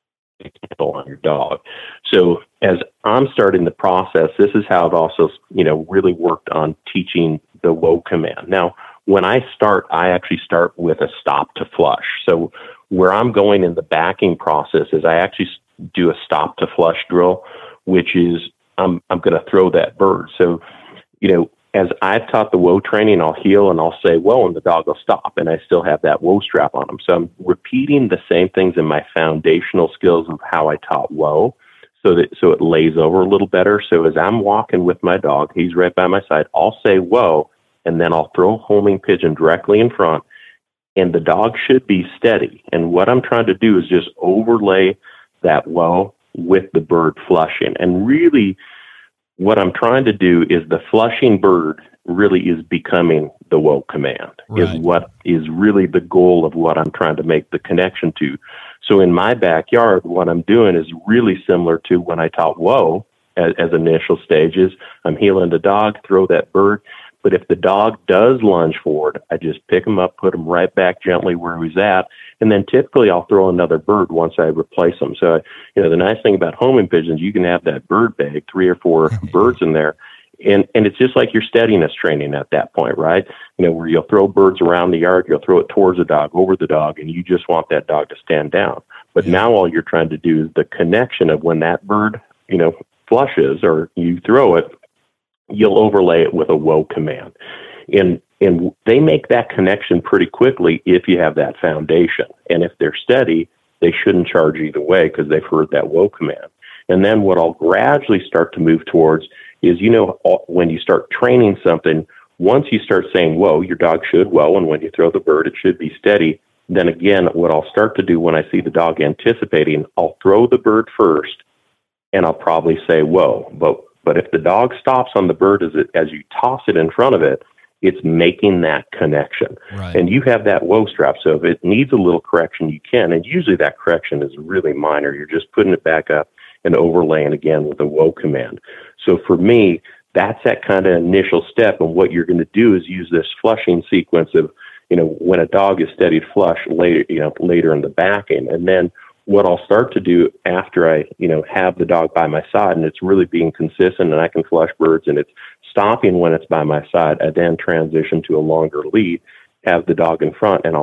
a handle on your dog. So as I'm starting the process, this is how I've also, you know, really worked on teaching the woe command. Now, when I start, I actually start with a stop to flush. So where I'm going in the backing process is I actually do a stop to flush drill, which is I'm I'm going to throw that bird. So, you know, as I've taught the woe training, I'll heel and I'll say woe, and the dog will stop, and I still have that woe strap on him. So I'm repeating the same things in my foundational skills of how I taught woe, so that so it lays over a little better. So as I'm walking with my dog, he's right by my side, I'll say woe, and then I'll throw a homing pigeon directly in front, and the dog should be steady. And what I'm trying to do is just overlay that woe with the bird flushing. And really, what I'm trying to do is the flushing bird really is becoming the woe command, right. Is what is really the goal of what I'm trying to make the connection to. So in my backyard, what I'm doing is really similar to when I taught woe as, as initial stages. I'm heeling the dog, throw that bird. But if the dog does lunge forward, I just pick him up, put him right back gently where he's at, and then typically I'll throw another bird once I replace them. So, you know, the nice thing about homing pigeons, you can have that bird bag, three or four birds in there, and and it's just like your steadiness training at that point, right? You know, where you'll throw birds around the yard, you'll throw it towards the dog, over the dog, and you just want that dog to stand down. But yeah. Now all you're trying to do is the connection of when that bird, you know, flushes or you throw it, you'll overlay it with a woe command. And and they make that connection pretty quickly if you have that foundation. And if they're steady, they shouldn't charge either way because they've heard that woe command. And then what I'll gradually start to move towards is, you know, when you start training something, once you start saying woe, your dog should woe, and when you throw the bird, it should be steady. Then again, what I'll start to do when I see the dog anticipating, I'll throw the bird first, and I'll probably say woe. But But if the dog stops on the bird as it, as you toss it in front of it, it's making that connection. Right. And you have that woe strap. So if it needs a little correction, you can. And usually that correction is really minor. You're just putting it back up and overlaying again with a woe command. So for me, that's that kind of initial step. And what you're going to do is use this flushing sequence of, you know, when a dog is steady to flush later, you know, later in the backing. And then what I'll start to do after I, you know, have the dog by my side and it's really being consistent and I can flush birds and it's stopping when it's by my side, I then transition to a longer lead, have the dog in front, and I'll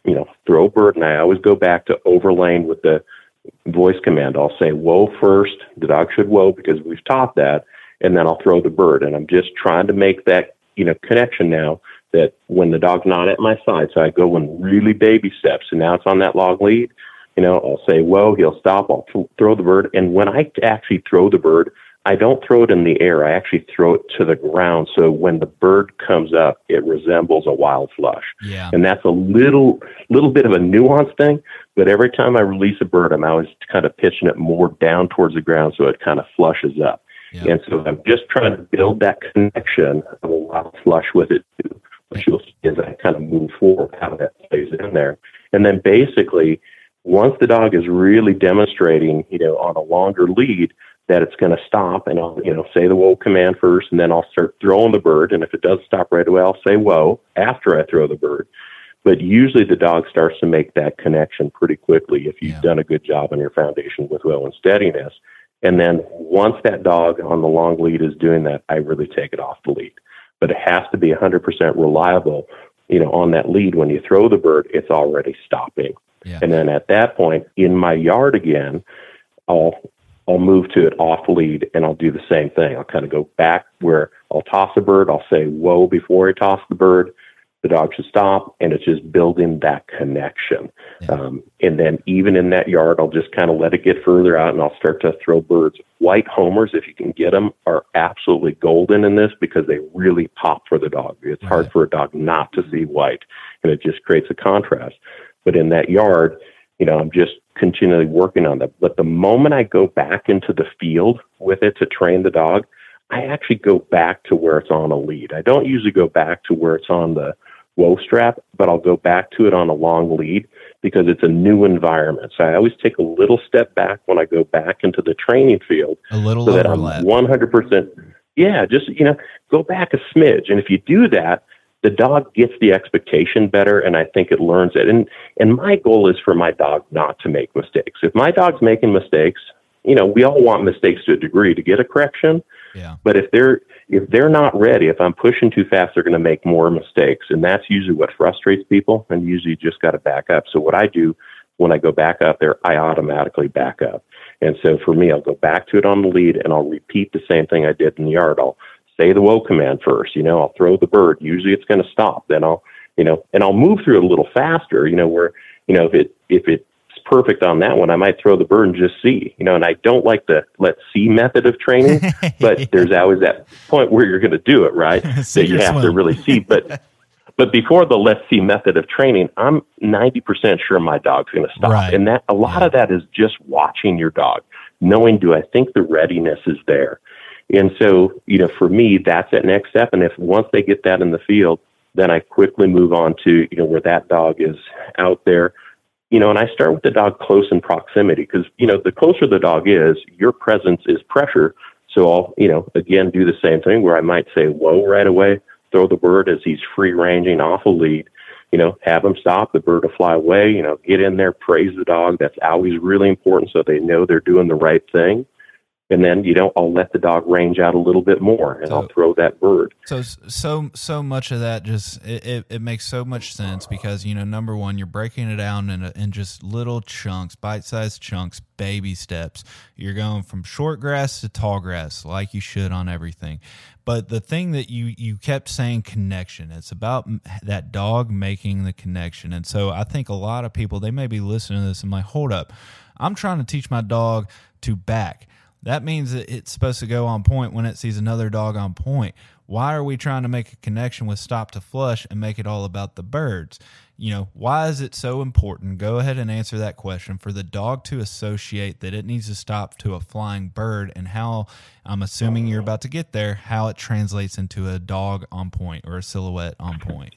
you know, throw bird, and I always go back to overlaying with the voice command. I'll say whoa first. The dog should whoa because we've taught that, and then I'll throw the bird. And I'm just trying to make that, you know, connection now that when the dog's not at my side, so I go in really baby steps, and now it's on that long lead. You know, I'll say whoa, he'll stop. I'll th- throw the bird, and when I actually throw the bird, I don't throw it in the air. I actually throw it to the ground. So when the bird comes up, it resembles a wild flush. Yeah. And that's a little, little bit of a nuanced thing. But every time I release a bird, I'm always kind of pitching it more down towards the ground so it kind of flushes up. Yeah. And so I'm just trying to build that connection of a wild flush with it too, which you'll see as I kind of move forward, how that plays in there. And then basically, once the dog is really demonstrating, you know, on a longer lead, that it's going to stop, and I'll, you know, say the whoa command first, and then I'll start throwing the bird. And if it does stop right away, I'll say whoa after I throw the bird. But usually the dog starts to make that connection pretty quickly if you've yeah. done a good job on your foundation with whoa and steadiness. And then once that dog on the long lead is doing that, I really take it off the lead. But it has to be one hundred percent reliable, you know, on that lead. When you throw the bird, it's already stopping. Yeah. And then at that point, in my yard again, I'll I'll move to it off lead, and I'll do the same thing. I'll kind of go back where I'll toss a bird. I'll say whoa before I toss the bird. The dog should stop, and it's just building that connection. Yeah. Um, and then even in that yard, I'll just kind of let it get further out, and I'll start to throw birds. White homers, if you can get them, are absolutely golden in this because they really pop for the dog. It's right. hard for a dog not to see white, and it just creates a contrast. But in that yard, you know, I'm just continually working on that. But the moment I go back into the field with it to train the dog, I actually go back to where it's on a lead. I don't usually go back to where it's on the whoa strap, but I'll go back to it on a long lead because it's a new environment. So I always take a little step back when I go back into the training field. A little so that overlap. I'm one hundred percent, yeah, just, you know, go back a smidge. And if you do that, the dog gets the expectation better, and I think it learns it. And and my goal is for my dog not to make mistakes. If my dog's making mistakes, you know, we all want mistakes to a degree to get a correction. Yeah. But if they're if they're not ready, if I'm pushing too fast, they're going to make more mistakes, and that's usually what frustrates people. And usually, you just got to back up. So what I do when I go back up there, I automatically back up. And so for me, I'll go back to it on the lead, and I'll repeat the same thing I did in the yard. I'll say the whoa command first, you know, I'll throw the bird. Usually it's going to stop. Then I'll, you know, and I'll move through it a little faster, you know, where, you know, if it, if it's perfect on that one, I might throw the bird and just see, you know, and I don't like the let's see method of training, but yeah. there's always that point where you're going to do it, right? that you have swim. to really see. But, but before the let's see method of training, I'm ninety percent sure my dog's going to stop. Right. And that a lot yeah. of that is just watching your dog, knowing, do I think the readiness is there? And so, you know, for me, that's that next step. And if once they get that in the field, then I quickly move on to, you know, where that dog is out there, you know, and I start with the dog close in proximity because, you know, the closer the dog is, your presence is pressure. So I'll, you know, again, do the same thing where I might say, whoa, right away, throw the bird as he's free ranging off a lead, you know, have him stop, the bird will fly away, you know, get in there, praise the dog. That's always really important so they know they're doing the right thing. And then, you know, I'll let the dog range out a little bit more, and so, I'll throw that bird. So, so, so much of that just it, it, it makes so much sense because, you know, number one, you're breaking it down in, a, in just little chunks, bite-sized chunks, baby steps. You're going from short grass to tall grass, like you should on everything. But the thing that you you kept saying, connection. It's about that dog making the connection. And so, I think a lot of people, they may be listening to this and like, hold up, I'm trying to teach my dog to back. That means that it's supposed to go on point when it sees another dog on point. Why are we trying to make a connection with stop to flush and make it all about the birds? You know, why is it so important? Go ahead and answer that question for the dog to associate that it needs to stop to a flying bird, and how, I'm assuming you're about to get there, how it translates into a dog on point or a silhouette on point.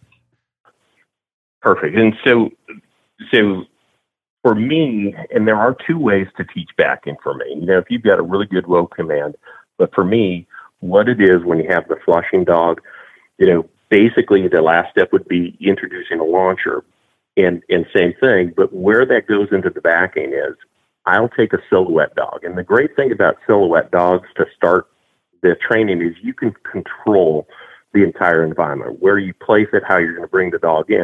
Perfect. And so, so, for me, and there are two ways to teach backing for me. You know, if you've got a really good whoa command, but for me, what it is when you have the flushing dog, you know, basically the last step would be introducing a launcher, and, and same thing, but where that goes into the backing is I'll take a silhouette dog. And the great thing about silhouette dogs to start the training is you can control the entire environment, where you place it, how you're going to bring the dog in.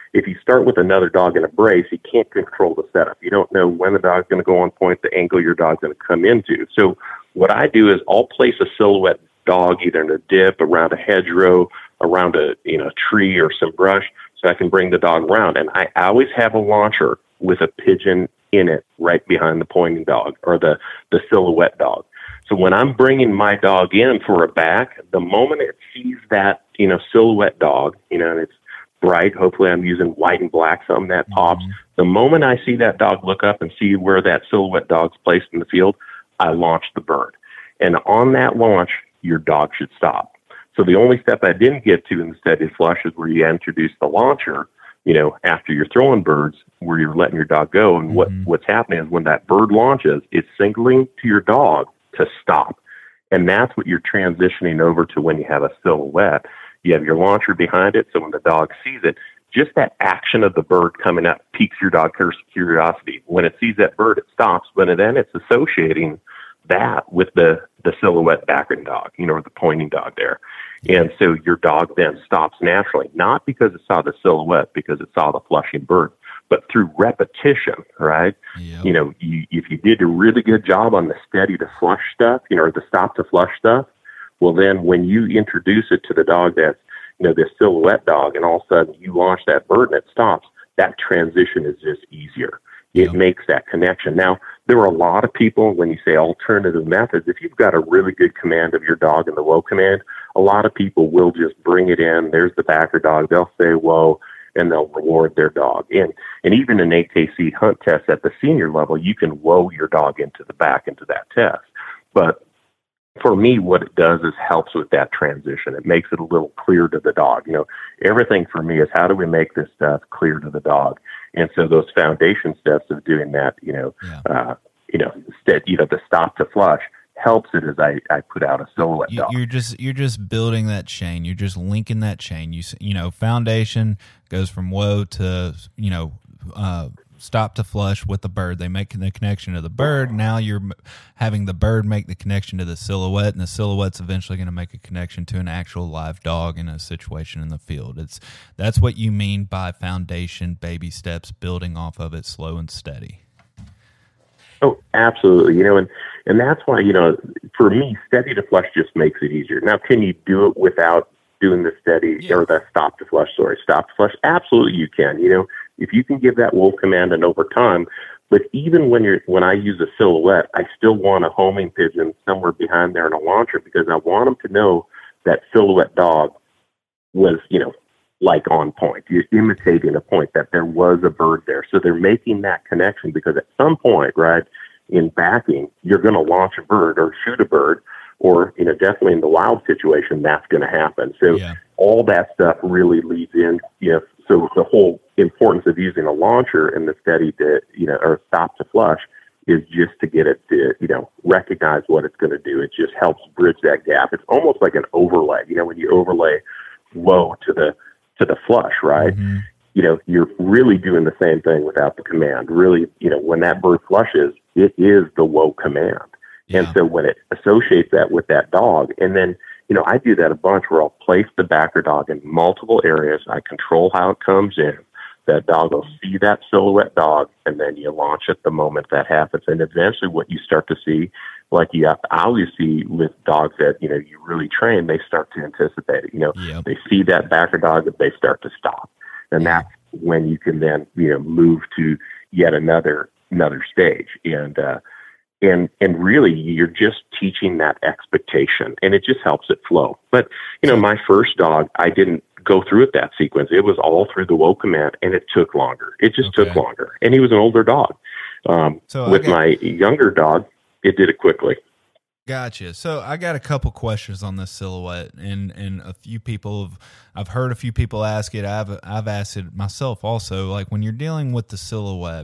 if you start with another dog in a brace, you can't control the setup. You don't know when the dog's going to go on point, the angle your dog's going to come into. So what I do is I'll place a silhouette dog either in a dip, around a hedgerow, around a you know tree or some brush, so I can bring the dog around. And I always have a launcher with a pigeon in it right behind the pointing dog or the, the silhouette dog. So when I'm bringing my dog in for a back, the moment it sees that, you know, silhouette dog, you know, and it's bright, hopefully I'm using white and black, something that pops. Mm-hmm. The moment I see that dog look up and see where that silhouette dog's placed in the field, I launch the bird. And on that launch, your dog should stop. So the only step I didn't get to in the steady flush is where you introduce the launcher, you know, after you're throwing birds, where you're letting your dog go. And mm-hmm. what, what's happening is when that bird launches, it's signaling to your dog to stop. And that's what you're transitioning over to when you have a silhouette. You have your launcher behind it, so when the dog sees it, just that action of the bird coming up piques your dog's curiosity. When it sees that bird, it stops, but then it's associating that with the, the silhouette backing dog, you know, or the pointing dog there. And so your dog then stops naturally, not because it saw the silhouette, because it saw the flushing bird, but through repetition, right? Yep. You know, you, if you did a really good job on the steady to flush stuff, you know, or the stop to flush stuff, well, then when you introduce it to the dog that's, you know, this silhouette dog, and all of a sudden you launch that bird and it stops, that transition is just easier. It yep. makes that connection. Now, there are a lot of people, when you say alternative methods, if you've got a really good command of your dog in the whoa command, a lot of people will just bring it in. There's the backer dog. They'll say whoa, and they'll reward their dog. And and even in A K C hunt tests at the senior level, you can whoa your dog into the back into that test. But for me, what it does is helps with that transition. It makes it a little clear to the dog. You know, everything for me is how do we make this stuff clear to the dog? And so those foundation steps of doing that, you know, yeah. uh, you know, instead, you know, the stop to flush helps it as I, I put out a silhouette you, dog. You're just you're just building that chain. You're just linking that chain. You you know, foundation goes from whoa to you know. Uh, stop to flush with the bird. They make the connection to the bird. Now you're having the bird make the connection to the silhouette, and the silhouette's eventually going to make a connection to an actual live dog in a situation in the field. It's that's what you mean by foundation, baby steps, building off of it slow and steady. Oh, absolutely. You know, and, and that's why, you know, for me, steady to flush just makes it easier. Now, can you do it without doing the steady yeah. or the stop to flush? Sorry, stop to flush. Absolutely, you can. You know, if you can give that whoa command and over time, but even when you're when I use a silhouette, I still want a homing pigeon somewhere behind there in a launcher because I want them to know that silhouette dog was, you know, like on point. You're imitating a point that there was a bird there. So they're making that connection because at some point, right, in backing, you're going to launch a bird or shoot a bird, or, you know, definitely in the wild situation, that's going to happen. So yeah. all that stuff really leads in, you know, so the whole importance of using a launcher and the steady to, you know, or stop to flush is just to get it to, you know, recognize what it's going to do. It just helps bridge that gap. It's almost like an overlay. You know, when you overlay whoa to the, to the flush, right? Mm-hmm. You know, you're really doing the same thing without the command. Really, you know, when that bird flushes, it is the whoa command. Yeah. And so when it associates that with that dog, and then, you know, I do that a bunch where I'll place the backer dog in multiple areas. I control how it comes in. That dog will see that silhouette dog, and then you launch it the moment that happens. And eventually what you start to see, like you have to always see with dogs that, you know, you really train, they start to anticipate it. You know, yep. they see that backer dog, that they start to stop. And that's when you can then, you know, move to yet another, another stage. And, uh, And and really, you're just teaching that expectation, and it just helps it flow. But, you know, my first dog, I didn't go through it that sequence. It was all through the whoa command, and it took longer. It just okay. took longer. And he was an older dog. Um, so with got, my younger dog, it did it quickly. Gotcha. So I got a couple questions on this silhouette, and, and a few people have, I've heard a few people ask it. I've I've asked it myself also. Like when you're dealing with the silhouette,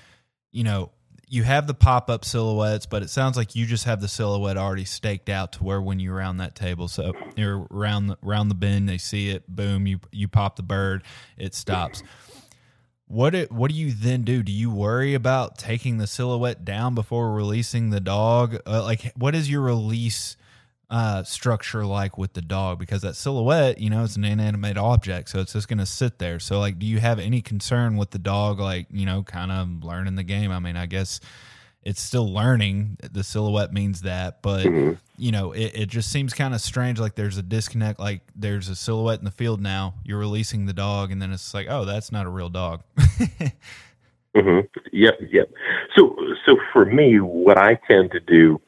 you know, you have the pop-up silhouettes, but it sounds like you just have the silhouette already staked out to where when you're around that table, so you're around the, around the bend, they see it, boom, you you pop the bird, it stops. What it, what do you then do? Do you worry about taking the silhouette down before releasing the dog? Uh, like, what is your release uh, structure like with the dog? Because that silhouette, you know, it's an inanimate object, so it's just going to sit there. So, like, do you have any concern with the dog, like, you know, kind of learning the game? I mean, I guess it's still learning. The silhouette means that, but Mm-hmm. you know, it, it just seems kind of strange. Like there's a disconnect. Like there's a silhouette in the field now. You're releasing the dog, and then it's like, oh, that's not a real dog. Mm-hmm. Yep, yep. So, so for me, what I tend to do,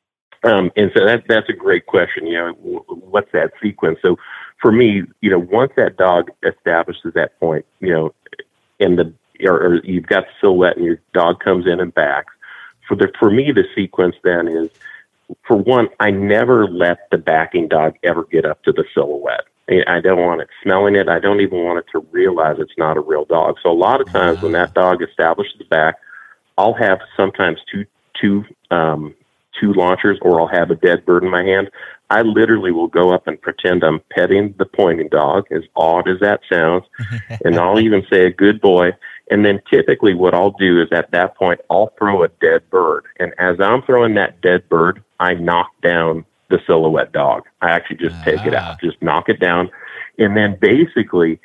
um, and so that that's a great question. You know, w- what's that sequence? So, for me, you know, once that dog establishes that point, you know, and the or, or you've got the silhouette, and your dog comes in and backs. For the for me, the sequence then is, for one, I never let the backing dog ever get up to the silhouette. I don't want it smelling it. I don't even want it to realize it's not a real dog. So a lot of times when that dog establishes the back, I'll have sometimes two two um, two launchers, or I'll have a dead bird in my hand. I literally will go up and pretend I'm petting the pointing dog, as odd as that sounds, and I'll even say a good boy. And then typically what I'll do is at that point, I'll throw a dead bird. And as I'm throwing that dead bird, I knock down the silhouette dog. I actually just take Ah. it out, just knock it down. And then basically,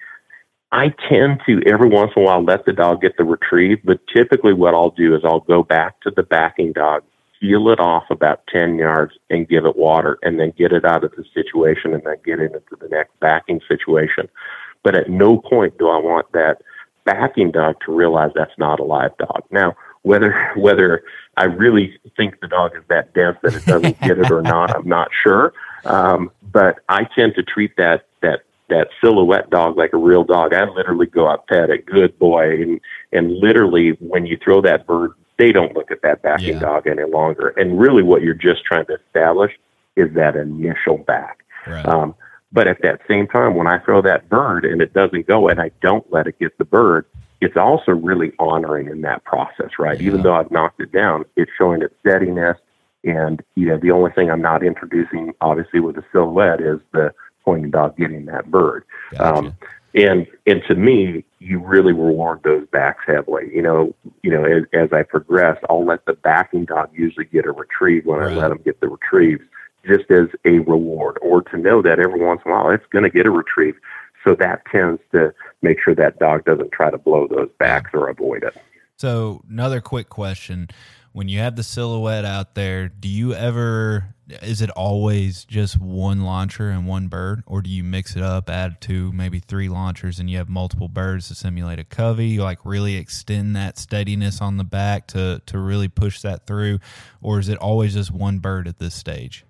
I tend to every once in a while let the dog get the retrieve, but typically what I'll do is I'll go back to the backing dog, heel it off about ten yards and give it water, and then get it out of the situation and then get it into the next backing situation. But at no point do I want that backing dog to realize that's not a live dog. Now, whether whether I really think the dog is that dense that it doesn't get it or not, I'm not sure. Um, but I tend to treat that that that silhouette dog like a real dog. I literally go out, pet it, good boy, and and literally when you throw that bird, they don't look at that backing Yeah. dog any longer. And really, what you're just trying to establish is that initial back. Right. Um, but at that same time, when I throw that bird and it doesn't go, and I don't let it get the bird, it's also really honoring in that process, right? Yeah. Even though I've knocked it down, it's showing its steadiness. And, you know, the only thing I'm not introducing, obviously, with the silhouette is the pointing dog getting that bird. Gotcha. Um, and, and to me, you really reward those backs heavily. You know, you know, as, as I progress, I'll let the backing dog usually get a retrieve when Right. I let them get the retrieves, just as a reward, or to know that every once in a while it's going to get a retrieve. So that tends to make sure that dog doesn't try to blow those backs or avoid it. So another quick question. When you have the silhouette out there, do you ever, is it always just one launcher and one bird, or do you mix it up, add two, maybe three launchers, and you have multiple birds to simulate a covey? You like really extend that steadiness on the back to, to really push that through, or is it always just one bird at this stage?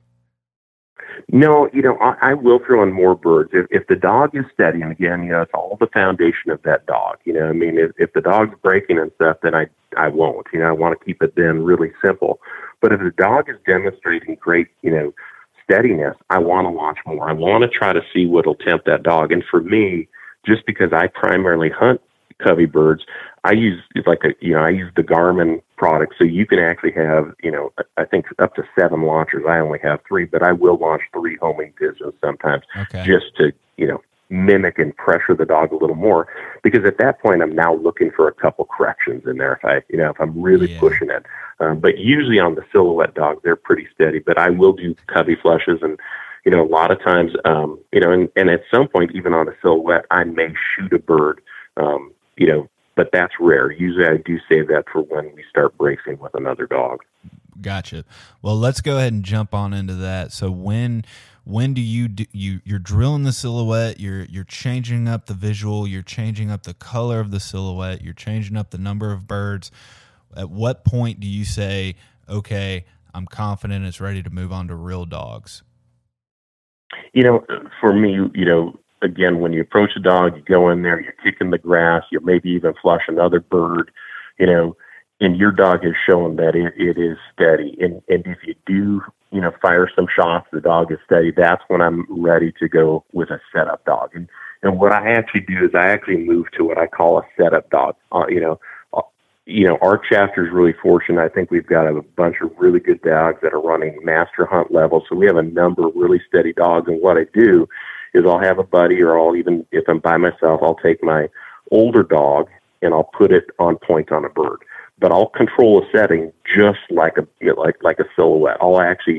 No, you know, I, I will throw in more birds. If, if the dog is steady, and again, you know, it's all the foundation of that dog. You know, I mean, if, if the dog's breaking and stuff, then I, I won't. You know, I want to keep it then really simple. But if the dog is demonstrating great, you know, steadiness, I want to launch more. I want to try to see what'll tempt that dog. And for me, just because I primarily hunt covey birds, I use it's like a you know I use the Garmin product, so you can actually have you know I think up to seven launchers. I only have three, but I will launch three homing pigeons sometimes, Okay. just to you know mimic and pressure the dog a little more. Because at that point, I'm now looking for a couple corrections in there if I you know if I'm really Yeah. pushing it. Um, but usually on the silhouette dog, they're pretty steady. But I will do covey flushes, and you know a lot of times um, you know and, and at some point even on a silhouette, I may shoot a bird. Um, you know. But that's rare. Usually I do save that for when we start bracing with another dog. Gotcha. Well, let's go ahead and jump on into that. So when when do you do you you're drilling the silhouette, you're you're changing up the visual, you're changing up the color of the silhouette, you're changing up the number of birds. At what point do you say, okay, I'm confident it's ready to move on to real dogs? You know, for me, you know, again, when you approach a dog, you go in there, you're kicking the grass, you maybe even flush another bird, you know, and your dog has shown that it, it is steady. And, and if you do, you know, fire some shots, the dog is steady, that's when I'm ready to go with a setup dog. And, and what I actually do is I actually move to what I call a setup dog. Uh, you know, uh, you know, our chapter is really fortunate. I think we've got a bunch of really good dogs that are running master hunt level. So we have a number of really steady dogs. And what I do is I'll have a buddy, or I'll even, if I'm by myself, I'll take my older dog and I'll put it on point on a bird. But I'll control a setting just like a like like a silhouette. I'll actually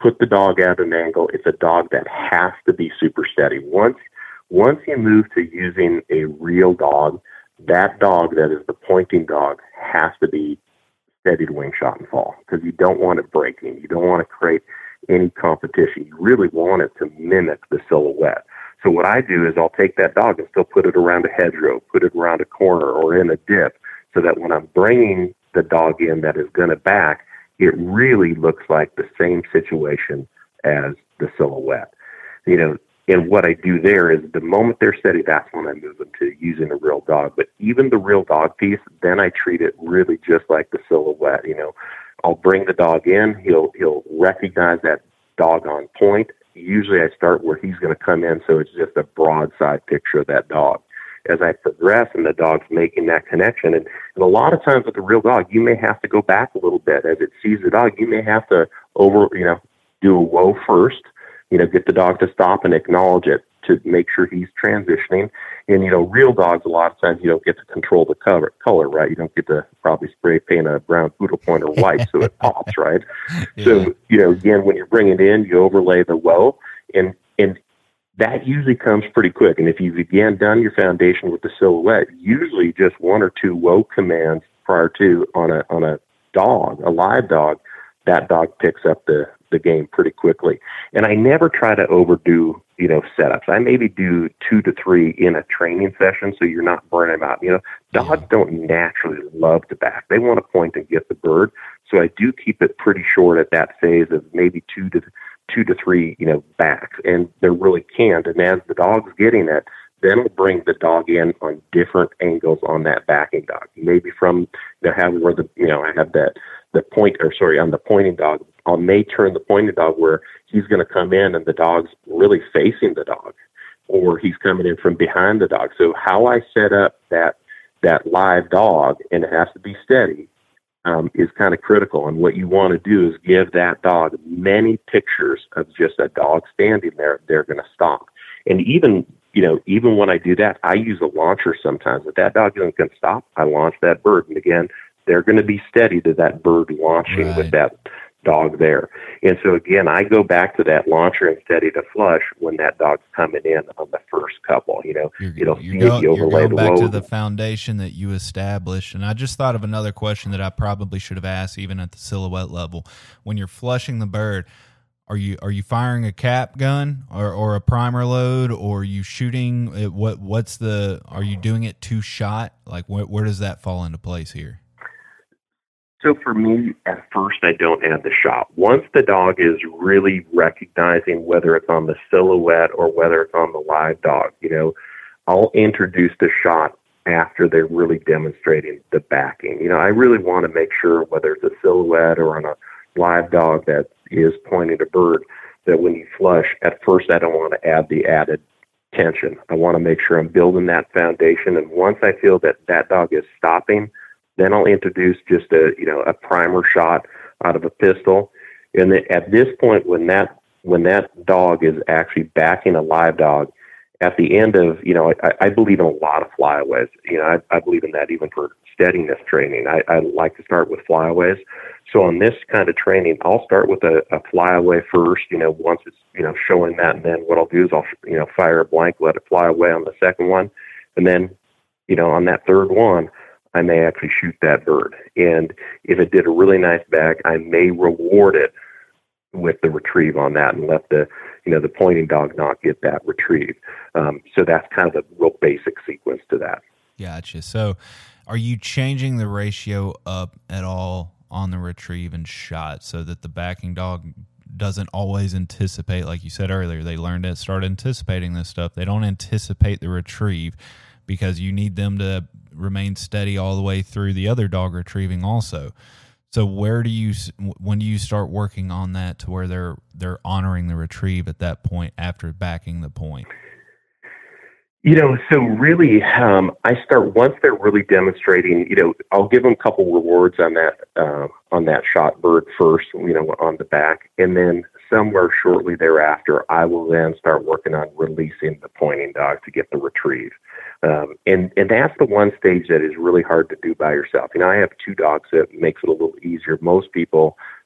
put the dog at an angle. It's a dog that has to be super steady. Once once you move to using a real dog, that dog that is the pointing dog has to be steady to wing shot and fall, because you don't want it breaking. You don't want to create any competition. You really want it to mimic the silhouette. So what I do is I'll take that dog and still put it around a hedgerow, put it around a corner or in a dip, so that when I'm bringing the dog in that is going to back, it really looks like the same situation as the silhouette. You know, and what I do there is the moment they're steady, that's when I move them to using a real dog. But even the real dog piece, then I treat it really just like the silhouette. You know, I'll bring the dog in. He'll he'll recognize that dog on point. Usually I start where he's going to come in, so it's just a broadside picture of that dog. As I progress and the dog's making that connection, and, and a lot of times with the real dog, you may have to go back a little bit. As it sees the dog, you may have to over, you know, do a whoa first, you know, get the dog to stop and acknowledge it to make sure he's transitioning. And, you know, real dogs, a lot of times you don't get to control the color, color, right? You don't get to probably spray paint a brown poodle pointer white so it pops, right? Yeah. So, you know, again, when you're bringing it in, you overlay the whoa, and, and that usually comes pretty quick. And if you've, again, done your foundation with the silhouette, usually just one or two whoa commands prior to on a, on a dog, a live dog, that dog picks up the, the game pretty quickly. And I never try to overdo, you know, setups. I maybe do two to three in a training session, so you're not burning them out. You know, dogs don't naturally love to back. They want to point and get the bird. So I do keep it pretty short at that phase of maybe two to two to three, you know, backs, and they're really canned. And as the dog's getting it, then I'll bring the dog in on different angles on that backing dog. Maybe from, you know, have where the, you know, I have that, the point, or sorry, on the pointing dog, I may turn the pointing dog where he's going to come in and the dog's really facing the dog, or he's coming in from behind the dog. So how I set up that, that live dog, and it has to be steady, um, is kind of critical. And what you want to do is give that dog many pictures of just a dog standing there. They're going to stop. And even, you know, even when I do that, I use a launcher sometimes. If that dog isn't going to stop, I launch that bird. And again, they're going to be steady to that bird launching right with that dog there. And so again, I go back to that launcher and steady to flush when that dog's coming in on the first couple. You know, you're, it'll you're see go, if you overlay you're the going back load. to the foundation that you established. And I just thought of another question that I probably should have asked even at the silhouette level. When you're flushing the bird, Are you are you firing a cap gun or, or a primer load, or are you shooting it? What what's the are you doing it two shot? Like where, where does that fall into place here? So for me, at first, I don't add the shot. Once the dog is really recognizing whether it's on the silhouette or whether it's on the live dog, you know, I'll introduce the shot after they're really demonstrating the backing. You know, I really want to make sure whether it's a silhouette or on a live dog that is pointing a bird, that when you flush, at first I don't want to add the added tension. I want to make sure I'm building that foundation. And once I feel that that dog is stopping, then I'll introduce just a, you know, a primer shot out of a pistol. And then at this point, when that, when that dog is actually backing a live dog, at the end of, you know, I, I believe in a lot of flyaways. You know, I, I believe in that even for steadiness training. I, I like to start with flyaways. So on this kind of training, I'll start with a, a flyaway first, you know, once it's, you know, showing that. And then what I'll do is I'll, you know, fire a blank, let it fly away on the second one. And then, you know, on that third one, I may actually shoot that bird. And if it did a really nice back, I may reward it with the retrieve on that and let the, you know, the pointing dog not get that retrieve. Um, so that's kind of the real basic sequence to that. Gotcha. So are you changing the ratio up at all on the retrieve and shot so that the backing dog doesn't always anticipate, like you said earlier, they learned to start anticipating this stuff. They don't anticipate the retrieve because you need them to remain steady all the way through the other dog retrieving also. So where do you, when do you start working on that to where they're, they're honoring the retrieve at that point after backing the point? You know, so really, um, I start once they're really demonstrating. You know, I'll give them a couple rewards on that uh, on that shot bird first. You know, on the back, and then somewhere shortly thereafter, I will then start working on releasing the pointing dog to get the retrieve. Um, and and that's the one stage that is really hard to do by yourself. You know, I have two dogs that makes it a little easier. Most people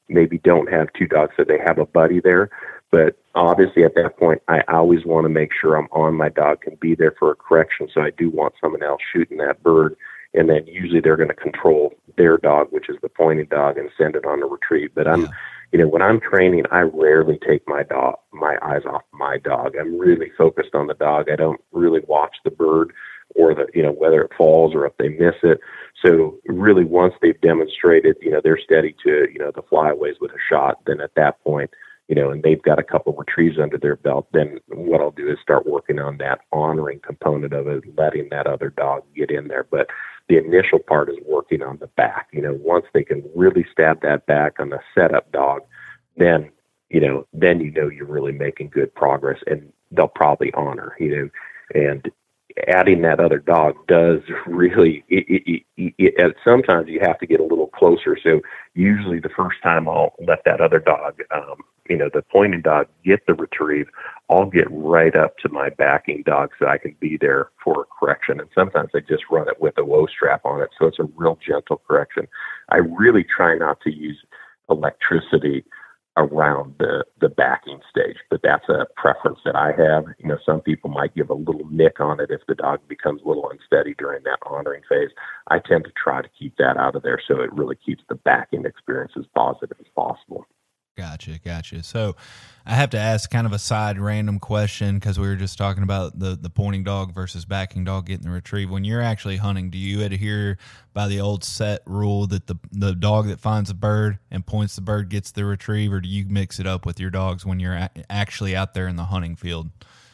maybe don't have two dogs, so they have a buddy there. But obviously at that point, I always want to make sure I'm on my dog, can be there for a correction. So I do want someone else shooting that bird. And then usually they're going to control their dog, which is the pointing dog, and send it on a retrieve. But I'm, yeah. you know, when I'm training, I rarely take my dog, my eyes off my dog. I'm really focused on the dog. I don't really watch the bird or the, you know, whether it falls or if they miss it. So really, once they've demonstrated, you know, they're steady to, you know, the flyaways with a shot, then at that point, you know, and they've got a couple of retrieves under their belt, then what I'll do is start working on that honoring component of it, letting that other dog get in there. But the initial part is working on the back. You know, once they can really stab that back on the setup dog, then, you know, then you know you're really making good progress, and they'll probably honor, you know, and adding that other dog does really, it, it, it, it, sometimes you have to get a little closer. So usually the first time I'll let that other dog, um, you know, the pointing dog get the retrieve, I'll get right up to my backing dog so I can be there for a correction. And sometimes I just run it with a woe strap on it. So it's a real gentle correction. I really try not to use electricity around the, the backing stage, but that's a preference that I have. You know, some people might give a little nick on it if the dog becomes a little unsteady during that honoring phase. I tend to try to keep that out of there so it really keeps the backing experience as positive as possible. Gotcha, gotcha. So I have to ask kind of a side random question, because we were just talking about the, the pointing dog versus backing dog getting the retrieve. When you're actually hunting, do you adhere by the old set rule that the the dog that finds a bird and points the bird gets the retrieve, or do you mix it up with your dogs when you're a- actually out there in the hunting field?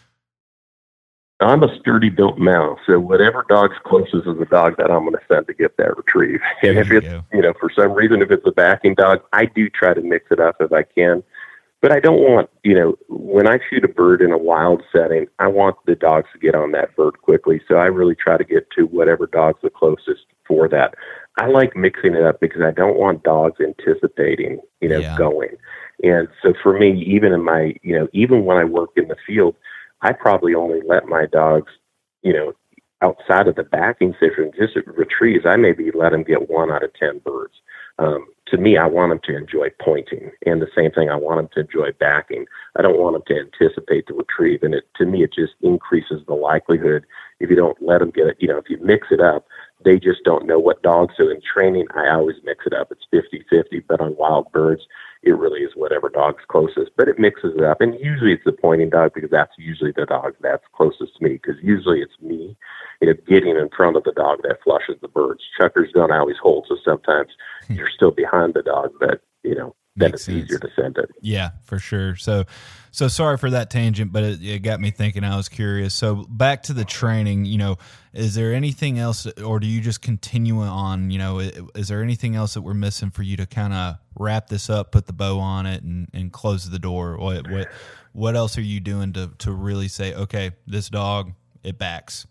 I'm a sturdy built male, so whatever dog's closest is the dog that I'm going to send to get that retrieve. And if it's, go. you know, for some reason, if it's a backing dog, I do try to mix it up if I can. But I don't want, you know, when I shoot a bird in a wild setting, I want the dogs to get on that bird quickly. So I really try to get to whatever dog's the closest for that. I like mixing it up because I don't want dogs anticipating, you know, yeah. going. And so for me, even in my, you know, even when I work in the field, I probably only let my dogs, you know, outside of the backing session, just at retrieves, I maybe let them get one out of ten birds. Um, to me, I want them to enjoy pointing, and the same thing, I want them to enjoy backing. I don't want them to anticipate the retrieve, and it, to me, it just increases the likelihood if you don't let them get it. You know, if you mix it up, they just don't know what dogs. So in training, I always mix it up. It's fifty-fifty, but on wild birds, it really is whatever dog's closest, but it mixes it up. And usually it's the pointing dog, because that's usually the dog that's closest to me, because usually it's me, you know, getting in front of the dog that flushes the birds. Chuckers don't always hold, so sometimes you're still behind the dog, but, you know, then Makes it's sense. Easier to send it. Yeah, for sure. So, so sorry for that tangent, but it, it got me thinking. I was curious. So back to the training, you know, is there anything else, or do you just continue on, you know, is there anything else that we're missing for you to kind of wrap this up, put the bow on it, and, and close the door? What, what, what else are you doing to, to really say, okay, this dog, it backs?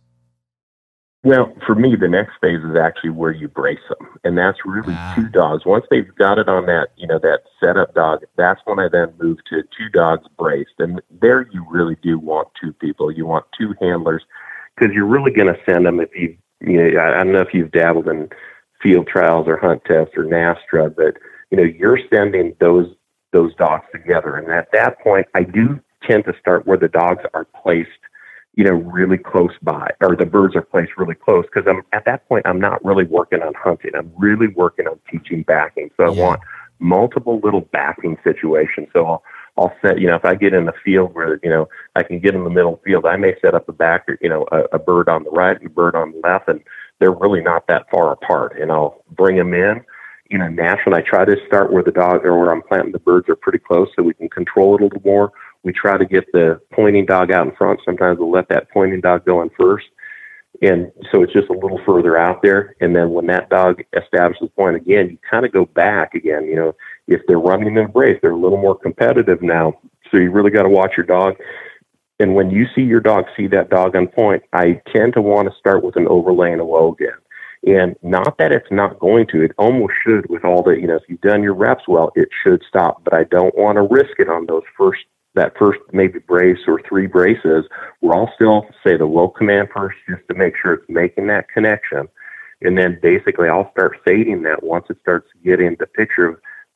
Well, for me, the next phase is actually where you brace them. And that's really ah. two dogs. Once they've got it on that, you know, that setup dog, that's when I then move to two dogs braced. And there you really do want two people. You want two handlers, because you're really going to send them if you, you know, I don't know if you've dabbled in field trials or hunt tests or NASTRA, but, you know, you're sending those, those dogs together. And at that point, I do tend to start where the dogs are placed, you know, really close by, or the birds are placed really close, because I'm at that point, I'm not really working on hunting. I'm really working on teaching backing. So I yeah. want multiple little backing situations. So I'll, I'll set, you know, if I get in the field where, you know, I can get in the middle field, I may set up a back, you know, a, a bird on the right and a bird on the left, and they're really not that far apart. And I'll bring them in. You know, naturally, I try to start where the dogs are, where I'm planting the birds are pretty close, so we can control it a little more. We try to get the pointing dog out in front. Sometimes we'll let that pointing dog go in first. And so it's just a little further out there. And then when that dog establishes the point again, you kind of go back again. You know, if they're running in a brace, they're a little more competitive now. So you really got to watch your dog. And when you see your dog see that dog on point, I tend to want to start with an overlay and a low again. And not that it's not going to, it almost should with all the, you know, if you've done your reps well, it should stop. But I don't want to risk it on those first that first maybe brace or three braces, where I'll still say the low command first, just to make sure it's making that connection. And then basically I'll start fading that once it starts to get in the picture of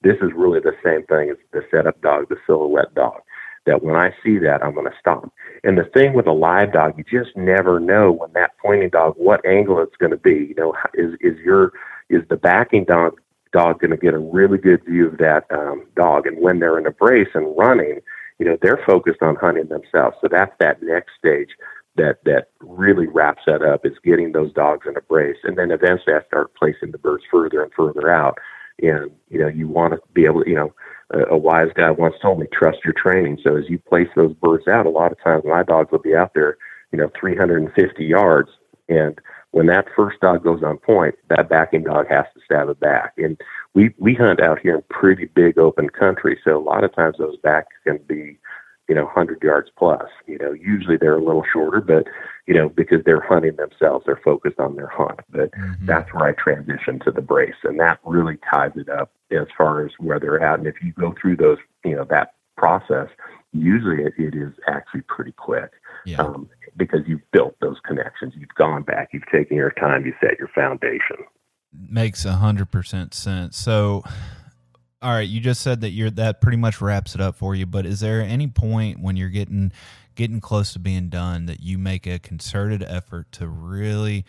this is really the same thing as the setup dog, the silhouette dog, that when I see that, I'm going to stop. And the thing with a live dog, you just never know when that pointing dog, what angle it's going to be. You know, is, is your, is the backing dog, dog going to get a really good view of that um, dog? And when they're in a brace and running, you know, they're focused on hunting themselves. So that's that next stage that, that really wraps that up, is getting those dogs in a brace. And then eventually I start placing the birds further and further out. And, you know, you want to be able to, you know, a, a wise guy once told me, trust your training. So as you place those birds out, a lot of times my dogs will be out there, you know, three hundred fifty yards. And when that first dog goes on point, that backing dog has to stab it back. And we, we hunt out here in pretty big open country. So a lot of times those backs can be, you know, one hundred yards plus. You know, usually they're a little shorter, but, you know, because they're hunting themselves, they're focused on their hunt. But mm-hmm. that's where I transition to the brace. And that really ties it up as far as where they're at. And if you go through those, you know, that process, usually it, it is actually pretty quick. Yeah. Um, because you've built those connections. You've gone back. You've taken your time. You set your foundation. Makes a hundred percent sense. So, all right, you just said that you're that pretty much wraps it up for you. But is there any point when you're getting getting close to being done that you make a concerted effort to really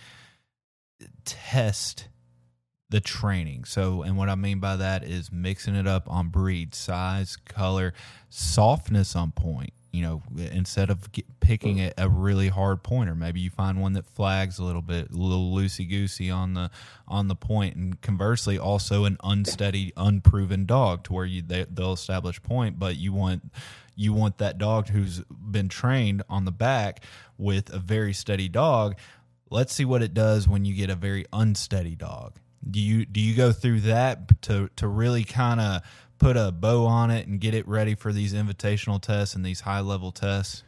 test the training? So, and what I mean by that is mixing it up on breed, size, color, softness on point. You know, instead of get, picking a, a really hard pointer, maybe you find one that flags a little bit, a little loosey goosey on the on the point, and conversely, also an unsteady, unproven dog to where you they, they'll establish point, but you want you want that dog who's been trained on the back with a very steady dog. Let's see what it does when you get a very unsteady dog. Do you do you go through that to to really kind of put a bow on it and get it ready for these invitational tests and these high level tests?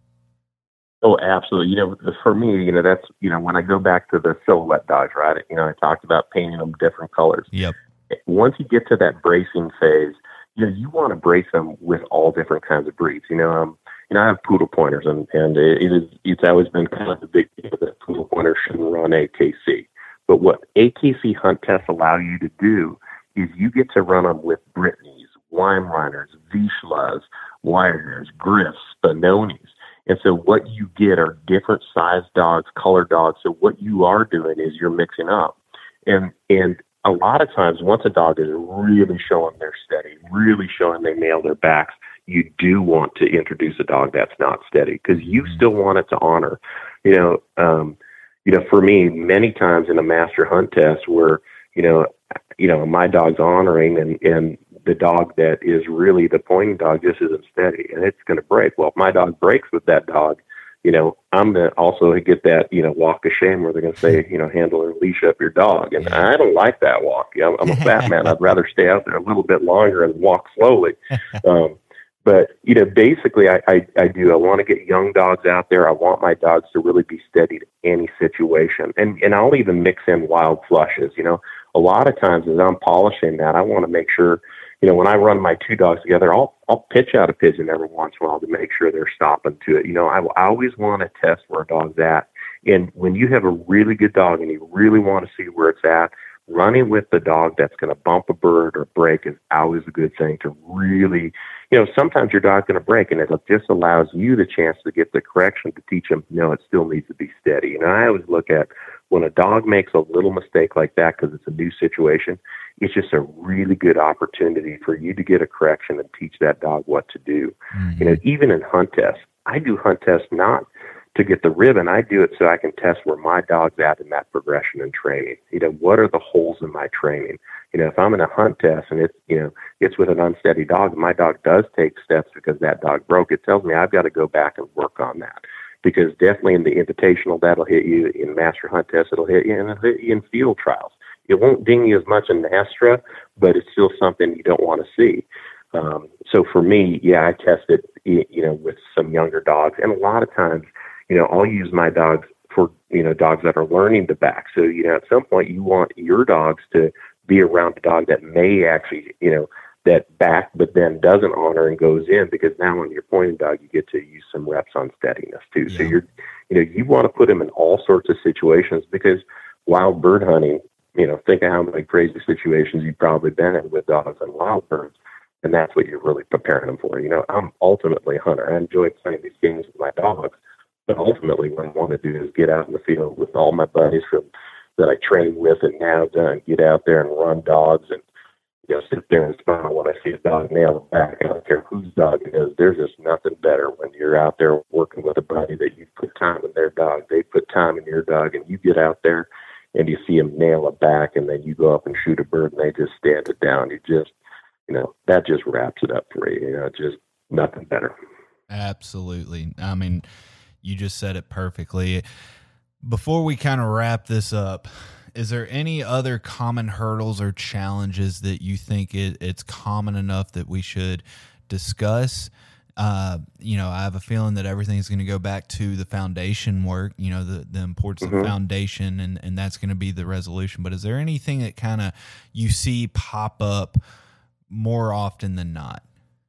Oh, absolutely. You know, for me, you know, that's, you know, when I go back to the silhouette dogs, right? You know, I talked about painting them different colors. Yep. Once you get to that bracing phase, you know, you want to brace them with all different kinds of breeds. You know, um, you know, I have poodle pointers, and, and it is, it's always been kind of the big deal that poodle pointers shouldn't run A K C. But what A K C hunt tests allow you to do is you get to run them with Brittany's, Weimaraners, Vizslas, Wirehairs, Griffs, Spanonis. And so what you get are different size dogs, color dogs. So what you are doing is you're mixing up. And and a lot of times once a dog is really showing they're steady, really showing they nail their backs, you do want to introduce a dog that's not steady, because you still want it to honor. You know, um, you know, for me, many times in a master hunt test where, you know, you know, my dog's honoring, and, and the dog that is really the pointing dog just isn't steady, and it's going to break. Well, if my dog breaks with that dog, you know, I'm going to also get that, you know, walk of shame where they're going to say, you know, handle or leash up your dog. And I don't like that walk. You know, I'm a fat man. I'd rather stay out there a little bit longer and walk slowly. Um, but, you know, basically I, I, I do, I want to get young dogs out there. I want my dogs to really be steady to any situation. And, and I'll even mix in wild flushes. You know, a lot of times as I'm polishing that, I want to make sure, you know, when I run my two dogs together, I'll I'll pitch out a pigeon every once in a while to make sure they're stopping to it. You know, I, I always want to test where a dog's at. And when you have a really good dog and you really want to see where it's at, running with the dog that's going to bump a bird or break is always a good thing to really, you know, sometimes your dog's going to break, and it just allows you the chance to get the correction to teach them, no, it still needs to be steady. And I always look at when a dog makes a little mistake like that because it's a new situation, it's just a really good opportunity for you to get a correction and teach that dog what to do. Mm-hmm. You know, even in hunt tests, I do hunt tests not to get the ribbon. I do it so I can test where my dog's at in that progression and training. You know, what are the holes in my training? You know, if I'm in a hunt test and it's, you know, it's with an unsteady dog, and my dog does take steps because that dog broke, it tells me I've got to go back and work on that. Because definitely in the invitational, that'll hit you. In master hunt tests, it'll hit you, and it'll hit you in field trials. It won't ding you as much in Astra, but it's still something you don't want to see. Um, so for me, yeah, I test it, you know, with some younger dogs. And a lot of times, you know, I'll use my dogs for, you know, dogs that are learning to back. So, you know, at some point you want your dogs to be around a dog that may actually, you know, that back, but then doesn't honor and goes in, because now when you're pointing dog, you get to use some reps on steadiness too. Yeah. So you're, you know, you want to put them in all sorts of situations, because wild bird hunting, you know, think of how many crazy situations you've probably been in with dogs and wild birds. And that's what you're really preparing them for. You know, I'm ultimately a hunter. I enjoy playing these games with my dogs, but ultimately what I want to do is get out in the field with all my buddies from that I train with and now done, get out there and run dogs and, you know, sit there and smile when I see a dog nail it back. I don't care whose dog it is. There's just nothing better when you're out there working with a buddy that you put time in their dog. They put time in your dog, and you get out there and you see them nail it back, and then you go up and shoot a bird and they just stand it down. You just, you know, that just wraps it up for you. You know, just nothing better. Absolutely. I mean, you just said it perfectly. Before we kind of wrap this up, is there any other common hurdles or challenges that you think it, it's common enough that we should discuss? Uh, you know, I have a feeling that everything's going to go back to the foundation work, you know, the, the importance mm-hmm. of foundation, and, and that's going to be the resolution. But is there anything that kind of you see pop up more often than not?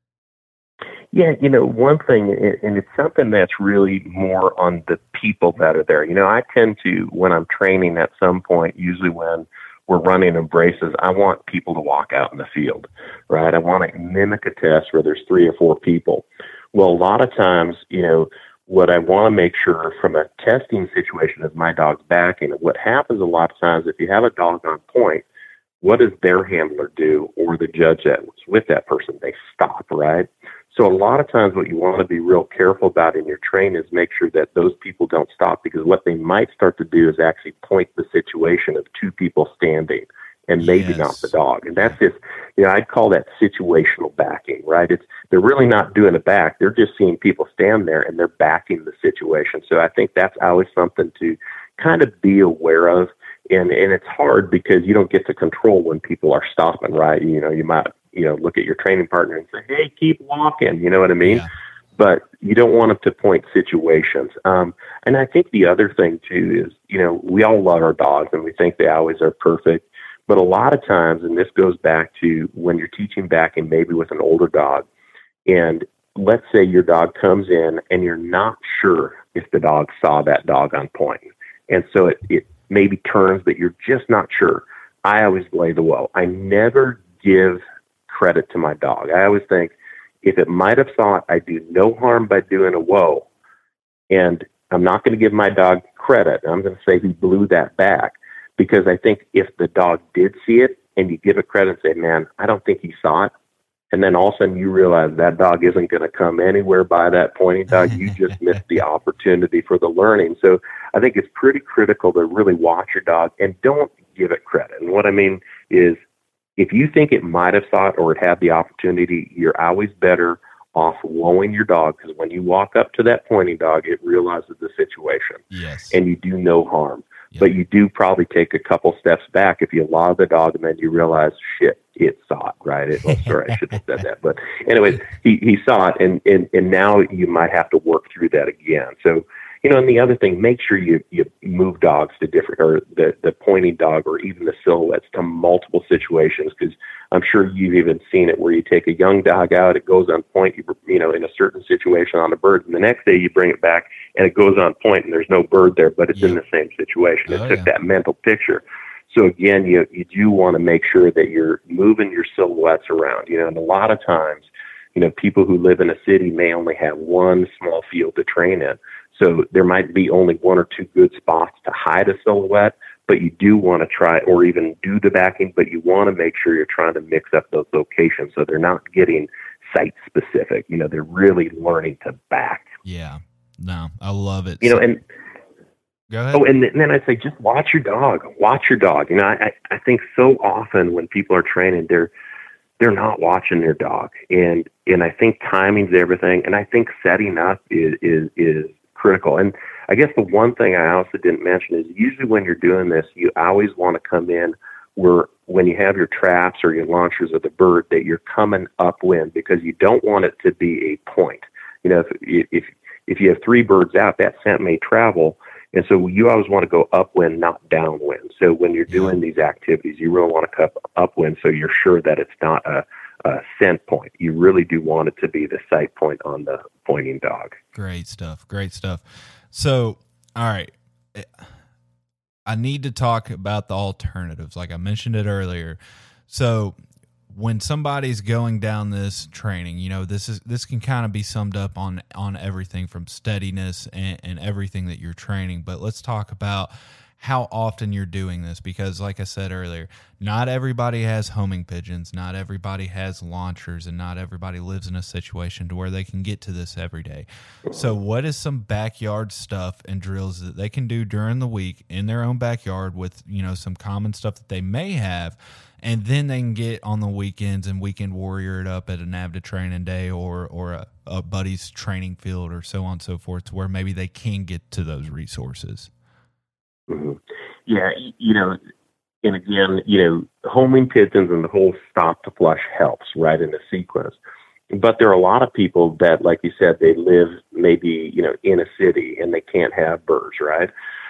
Yeah, you know, one thing, and it's something that's really more on the people that are there. You know, I tend to, when I'm training at some point, usually when we're running embraces, I want people to walk out in the field, right? I want to mimic a test where there's three or four people. Well, a lot of times, you know, what I want to make sure from a testing situation is my dog's backing. What happens a lot of times, if you have a dog on point, what does their handler do, or the judge that was with that person? They stop, right? So a lot of times what you want to be real careful about in your training is make sure that those people don't stop, because what they might start to do is actually point the situation of two people standing and maybe yes. not the dog. And that's just, you know, I'd call that situational backing, right? It's, they're really not doing it back. They're just seeing people stand there and they're backing the situation. So I think that's always something to kind of be aware of. And, and it's hard because you don't get to control when people are stopping, right? You know, you might, you know, look at your training partner and say, hey, keep walking. You know what I mean? Yeah. But you don't want them to point situations. Um, and I think the other thing too is, you know, we all love our dogs and we think they always are perfect. But a lot of times, and this goes back to when you're teaching backing, maybe with an older dog, and let's say your dog comes in and you're not sure if the dog saw that dog on point. And so it, it maybe turns, but you're just not sure. I always lay the whoa. I never give credit to my dog. I always think if it might have saw it, I do no harm by doing a whoa. And I'm not going to give my dog credit. I'm going to say he blew that back, because I think if the dog did see it and you give it credit and say, man, I don't think he saw it, and then all of a sudden you realize that dog isn't going to come anywhere by that pointing dog, you just missed the opportunity for the learning. So I think it's pretty critical to really watch your dog and don't give it credit. And what I mean is, if you think it might have saw it or it had the opportunity, you're always better off wowing your dog, because when you walk up to that pointing dog, it realizes the situation. Yes. And you do no harm. Yep. But you do probably take a couple steps back if you allow the dog and then you realize, shit, it saw it, right? It, well, sorry, I shouldn't have said that. But anyways, he, he saw it, and, and, and now you might have to work through that again. So, you know, and the other thing, make sure you, you move dogs to different, or the, the pointing dog or even the silhouettes to multiple situations, because I'm sure you've even seen it where you take a young dog out, it goes on point, you, you know, in a certain situation on a bird, and the next day you bring it back and it goes on point and there's no bird there, but it's yeah. in the same situation. It oh, took yeah. that mental picture. So again, you, you do want to make sure that you're moving your silhouettes around, you know, and a lot of times, you know, people who live in a city may only have one small field to train in. So there might be only one or two good spots to hide a silhouette, but you do want to try, or even do the backing, but you want to make sure you're trying to mix up those locations so they're not getting site specific. You know, they're really learning to back. Yeah. No, I love it. You know, and go ahead. Oh, and, and then I say, just watch your dog. Watch your dog. You know, I, I think so often when people are training, they're they're not watching their dog, and and I think timing's everything, and I think setting up is is is critical. And I guess the one thing I also didn't mention is usually when you're doing this, you always want to come in where when you have your traps or your launchers of the bird, that you're coming upwind, because you don't want it to be a point. You know, if if if you have three birds out, that scent may travel. And so you always want to go upwind, not downwind. So when you're doing these activities, you really want to cut upwind so you're sure that it's not a, a scent point. You really do want it to be the sight point on the pointing dog. Great stuff. Great stuff. So, all right. I need to talk about the alternatives. Like I mentioned it earlier. So when somebody's going down this training, you know, this is this can kind of be summed up on on everything from steadiness and, and everything that you're training. But let's talk about how often you're doing this, because like I said earlier, not everybody has homing pigeons, not everybody has launchers, and not everybody lives in a situation to where they can get to this every day. So what is some backyard stuff and drills that they can do during the week in their own backyard with, you know, some common stuff that they may have, and then they can get on the weekends and weekend warrior it up at a NAVHDA training day or or a, a buddy's training field or so on and so forth, to where maybe they can get to those resources? Mm-hmm. Yeah, you know, and again, you know, homing pigeons and the whole stop to flush helps, right, in the sequence. But there are a lot of people that, like you said, they live maybe, you know, in a city and they can't have birds, right?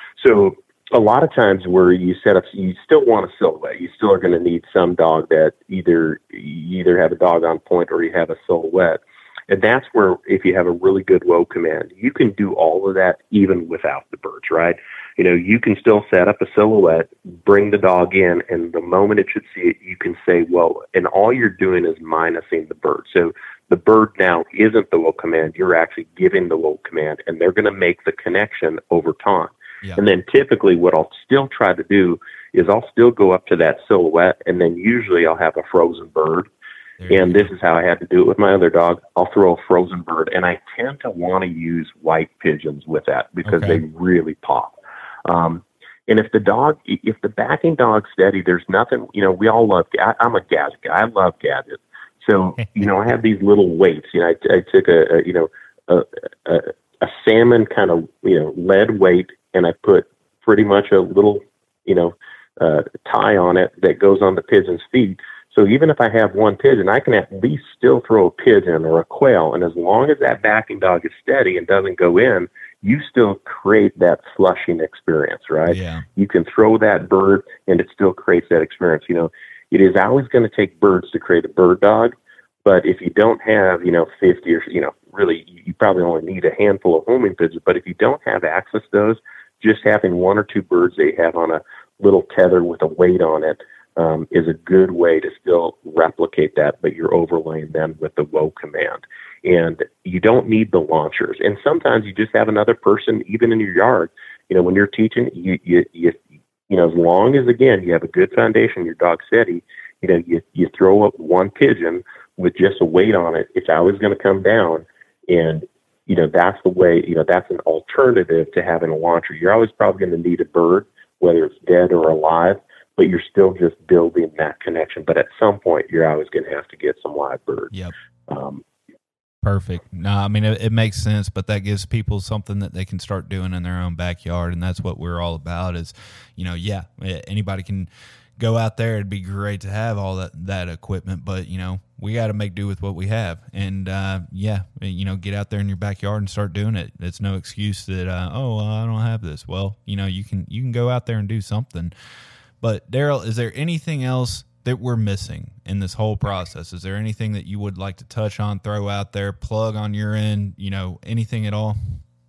So a lot of times where you set up, you still want a silhouette. You still are going to need some dog that either you either have a dog on point or you have a silhouette. And that's where, if you have a really good whoa command, you can do all of that even without the birds, right? You know, you can still set up a silhouette, bring the dog in, and the moment it should see it, you can say whoa. And all you're doing is minusing the bird. So the bird now isn't the whoa command. You're actually giving the whoa command, and they're going to make the connection over time. Yeah. And then typically what I'll still try to do is I'll still go up to that silhouette, and then usually I'll have a frozen bird. And this is how I had to do it with my other dog. I'll throw a frozen bird, and I tend to want to use white pigeons with that because okay. they really pop. Um, and if the dog, if the backing dog's steady, there's nothing, you know, we all love, I, I'm a gadget guy. I love gadgets. So, you know, I have these little weights. You know, I, I took a, a, you know, a, a, a salmon kind of, you know, lead weight, and I put pretty much a little, you know, uh, tie on it that goes on the pigeon's feet. So even if I have one pigeon, I can at least still throw a pigeon or a quail. And as long as that backing dog is steady and doesn't go in, you still create that flushing experience, right? Yeah. You can throw that bird and it still creates that experience. You know, it is always going to take birds to create a bird dog. But if you don't have, you know, fifty or, you know, really, you probably only need a handful of homing pigeons. But if you don't have access to those, just having one or two birds they have on a little tether with a weight on it, Um, is a good way to still replicate that, but you're overlaying them with the whoa command. And you don't need the launchers. And sometimes you just have another person, even in your yard. You know, when you're teaching, you you you, you know, as long as, again, you have a good foundation, your dog's steady, you know, you, you throw up one pigeon with just a weight on it, it's always going to come down. And, you know, that's the way, you know, that's an alternative to having a launcher. You're always probably going to need a bird, whether it's dead or alive, but you're still just building that connection. But at some point, you're always going to have to get some live birds. Yep. Um, Perfect. No, I mean, it, it makes sense, but that gives people something that they can start doing in their own backyard. And that's what we're all about is, you know, yeah, anybody can go out there. It'd be great to have all that, that equipment, but, you know, we got to make do with what we have. And, uh, yeah, you know, get out there in your backyard and start doing it. It's no excuse that, uh, oh, well, I don't have this. Well, you know, you can, you can go out there and do something. But Daryl, is there anything else that we're missing in this whole process? Is there anything that you would like to touch on, throw out there, plug on your end, you know, anything at all?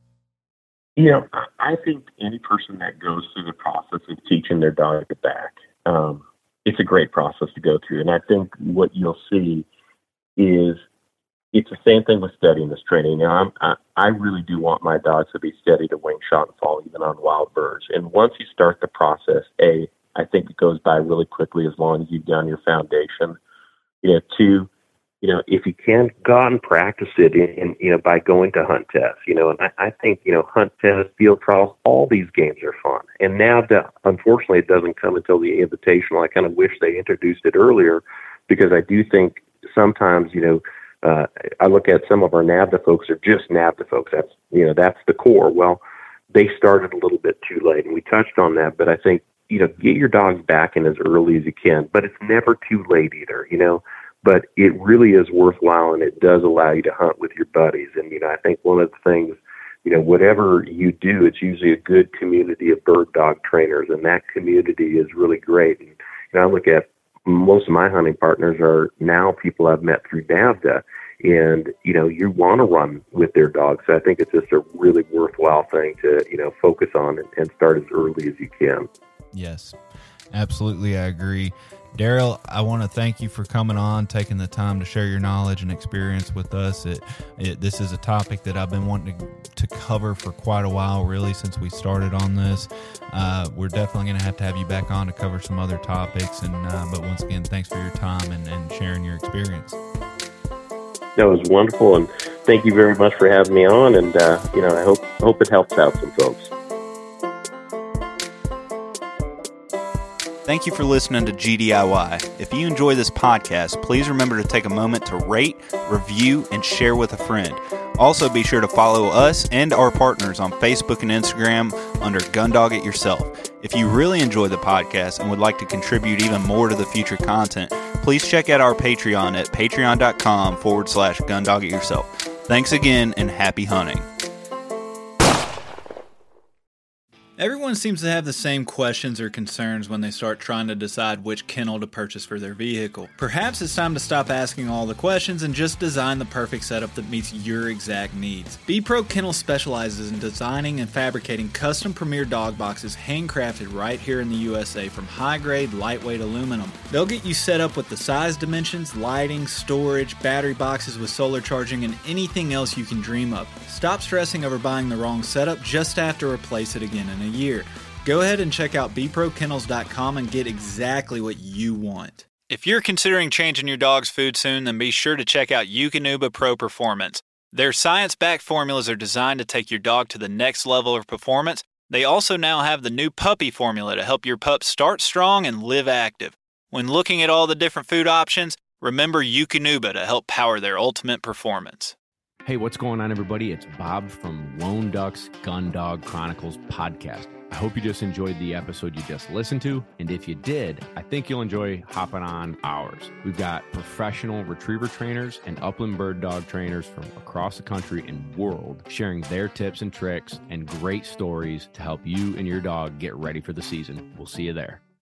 You know, I think any person that goes through the process of teaching their dog to back, um, it's a great process to go through. And I think what you'll see is it's the same thing with steady in this training. Now, I'm, I, I really do want my dogs to be steady to wing shot and fall, even on wild birds. And once you start the process, A, I think it goes by really quickly as long as you've done your foundation. You know, two, you know, if you can, go out and practice it in, in you know, by going to hunt tests, you know, and I, I think, you know, hunt tests, field trials, all these games are fun. And now, the, unfortunately, it doesn't come until the invitational. I kind of wish they introduced it earlier because I do think sometimes, you know, uh, I look at some of our NAVHDA folks are just NAVHDA folks. That's, you know, that's the core. Well, they started a little bit too late, and we touched on that, but I think, you know, get your dogs back in as early as you can, but it's never too late either, you know, but it really is worthwhile, and it does allow you to hunt with your buddies. And, you know, I think one of the things, you know, whatever you do, it's usually a good community of bird dog trainers, and that community is really great. And, you know, I look at most of my hunting partners are now people I've met through NAVHDA, and, you know, you want to run with their dog. So I think it's just a really worthwhile thing to, you know, focus on and, and start as early as you can. Yes, absolutely. I agree. Daryl, I want to thank you for coming on, taking the time to share your knowledge and experience with us. It, it, this is a topic that I've been wanting to, to cover for quite a while, really, since we started on this. Uh, we're definitely going to have to have you back on to cover some other topics. And uh, but once again, thanks for your time and, and sharing your experience. That was wonderful, and thank you very much for having me on. And uh, you know, I hope hope it helps out some folks. Thank you for listening to G D I Y. If you enjoy this podcast, please remember to take a moment to rate, review, and share with a friend. Also, be sure to follow us and our partners on Facebook and Instagram under Gundog It Yourself. If you really enjoy the podcast and would like to contribute even more to the future content, please check out our Patreon at patreon.com forward slash Gundog It Yourself. Thanks again, and happy hunting. Everyone seems to have the same questions or concerns when they start trying to decide which kennel to purchase for their vehicle. Perhaps it's time to stop asking all the questions and just design the perfect setup that meets your exact needs. B-Pro Kennel specializes in designing and fabricating custom Premier dog boxes handcrafted right here in the U S A from high-grade, lightweight aluminum. They'll get you set up with the size dimensions, lighting, storage, battery boxes with solar charging, and anything else you can dream of. Stop stressing over buying the wrong setup just to have to replace it again in a year. Go ahead and check out b pro kennels dot com and get exactly what you want. If you're considering changing your dog's food soon, then be sure to check out Eukanuba Pro Performance. Their science-backed formulas are designed to take your dog to the next level of performance. They also now have the new puppy formula to help your pup start strong and live active. When looking at all the different food options, remember Eukanuba to help power their ultimate performance. Hey, what's going on, everybody? It's Bob from Lone Ducks Gun Dog Chronicles podcast. I hope you just enjoyed the episode you just listened to. And if you did, I think you'll enjoy hopping on ours. We've got professional retriever trainers and upland bird dog trainers from across the country and world sharing their tips and tricks and great stories to help you and your dog get ready for the season. We'll see you there.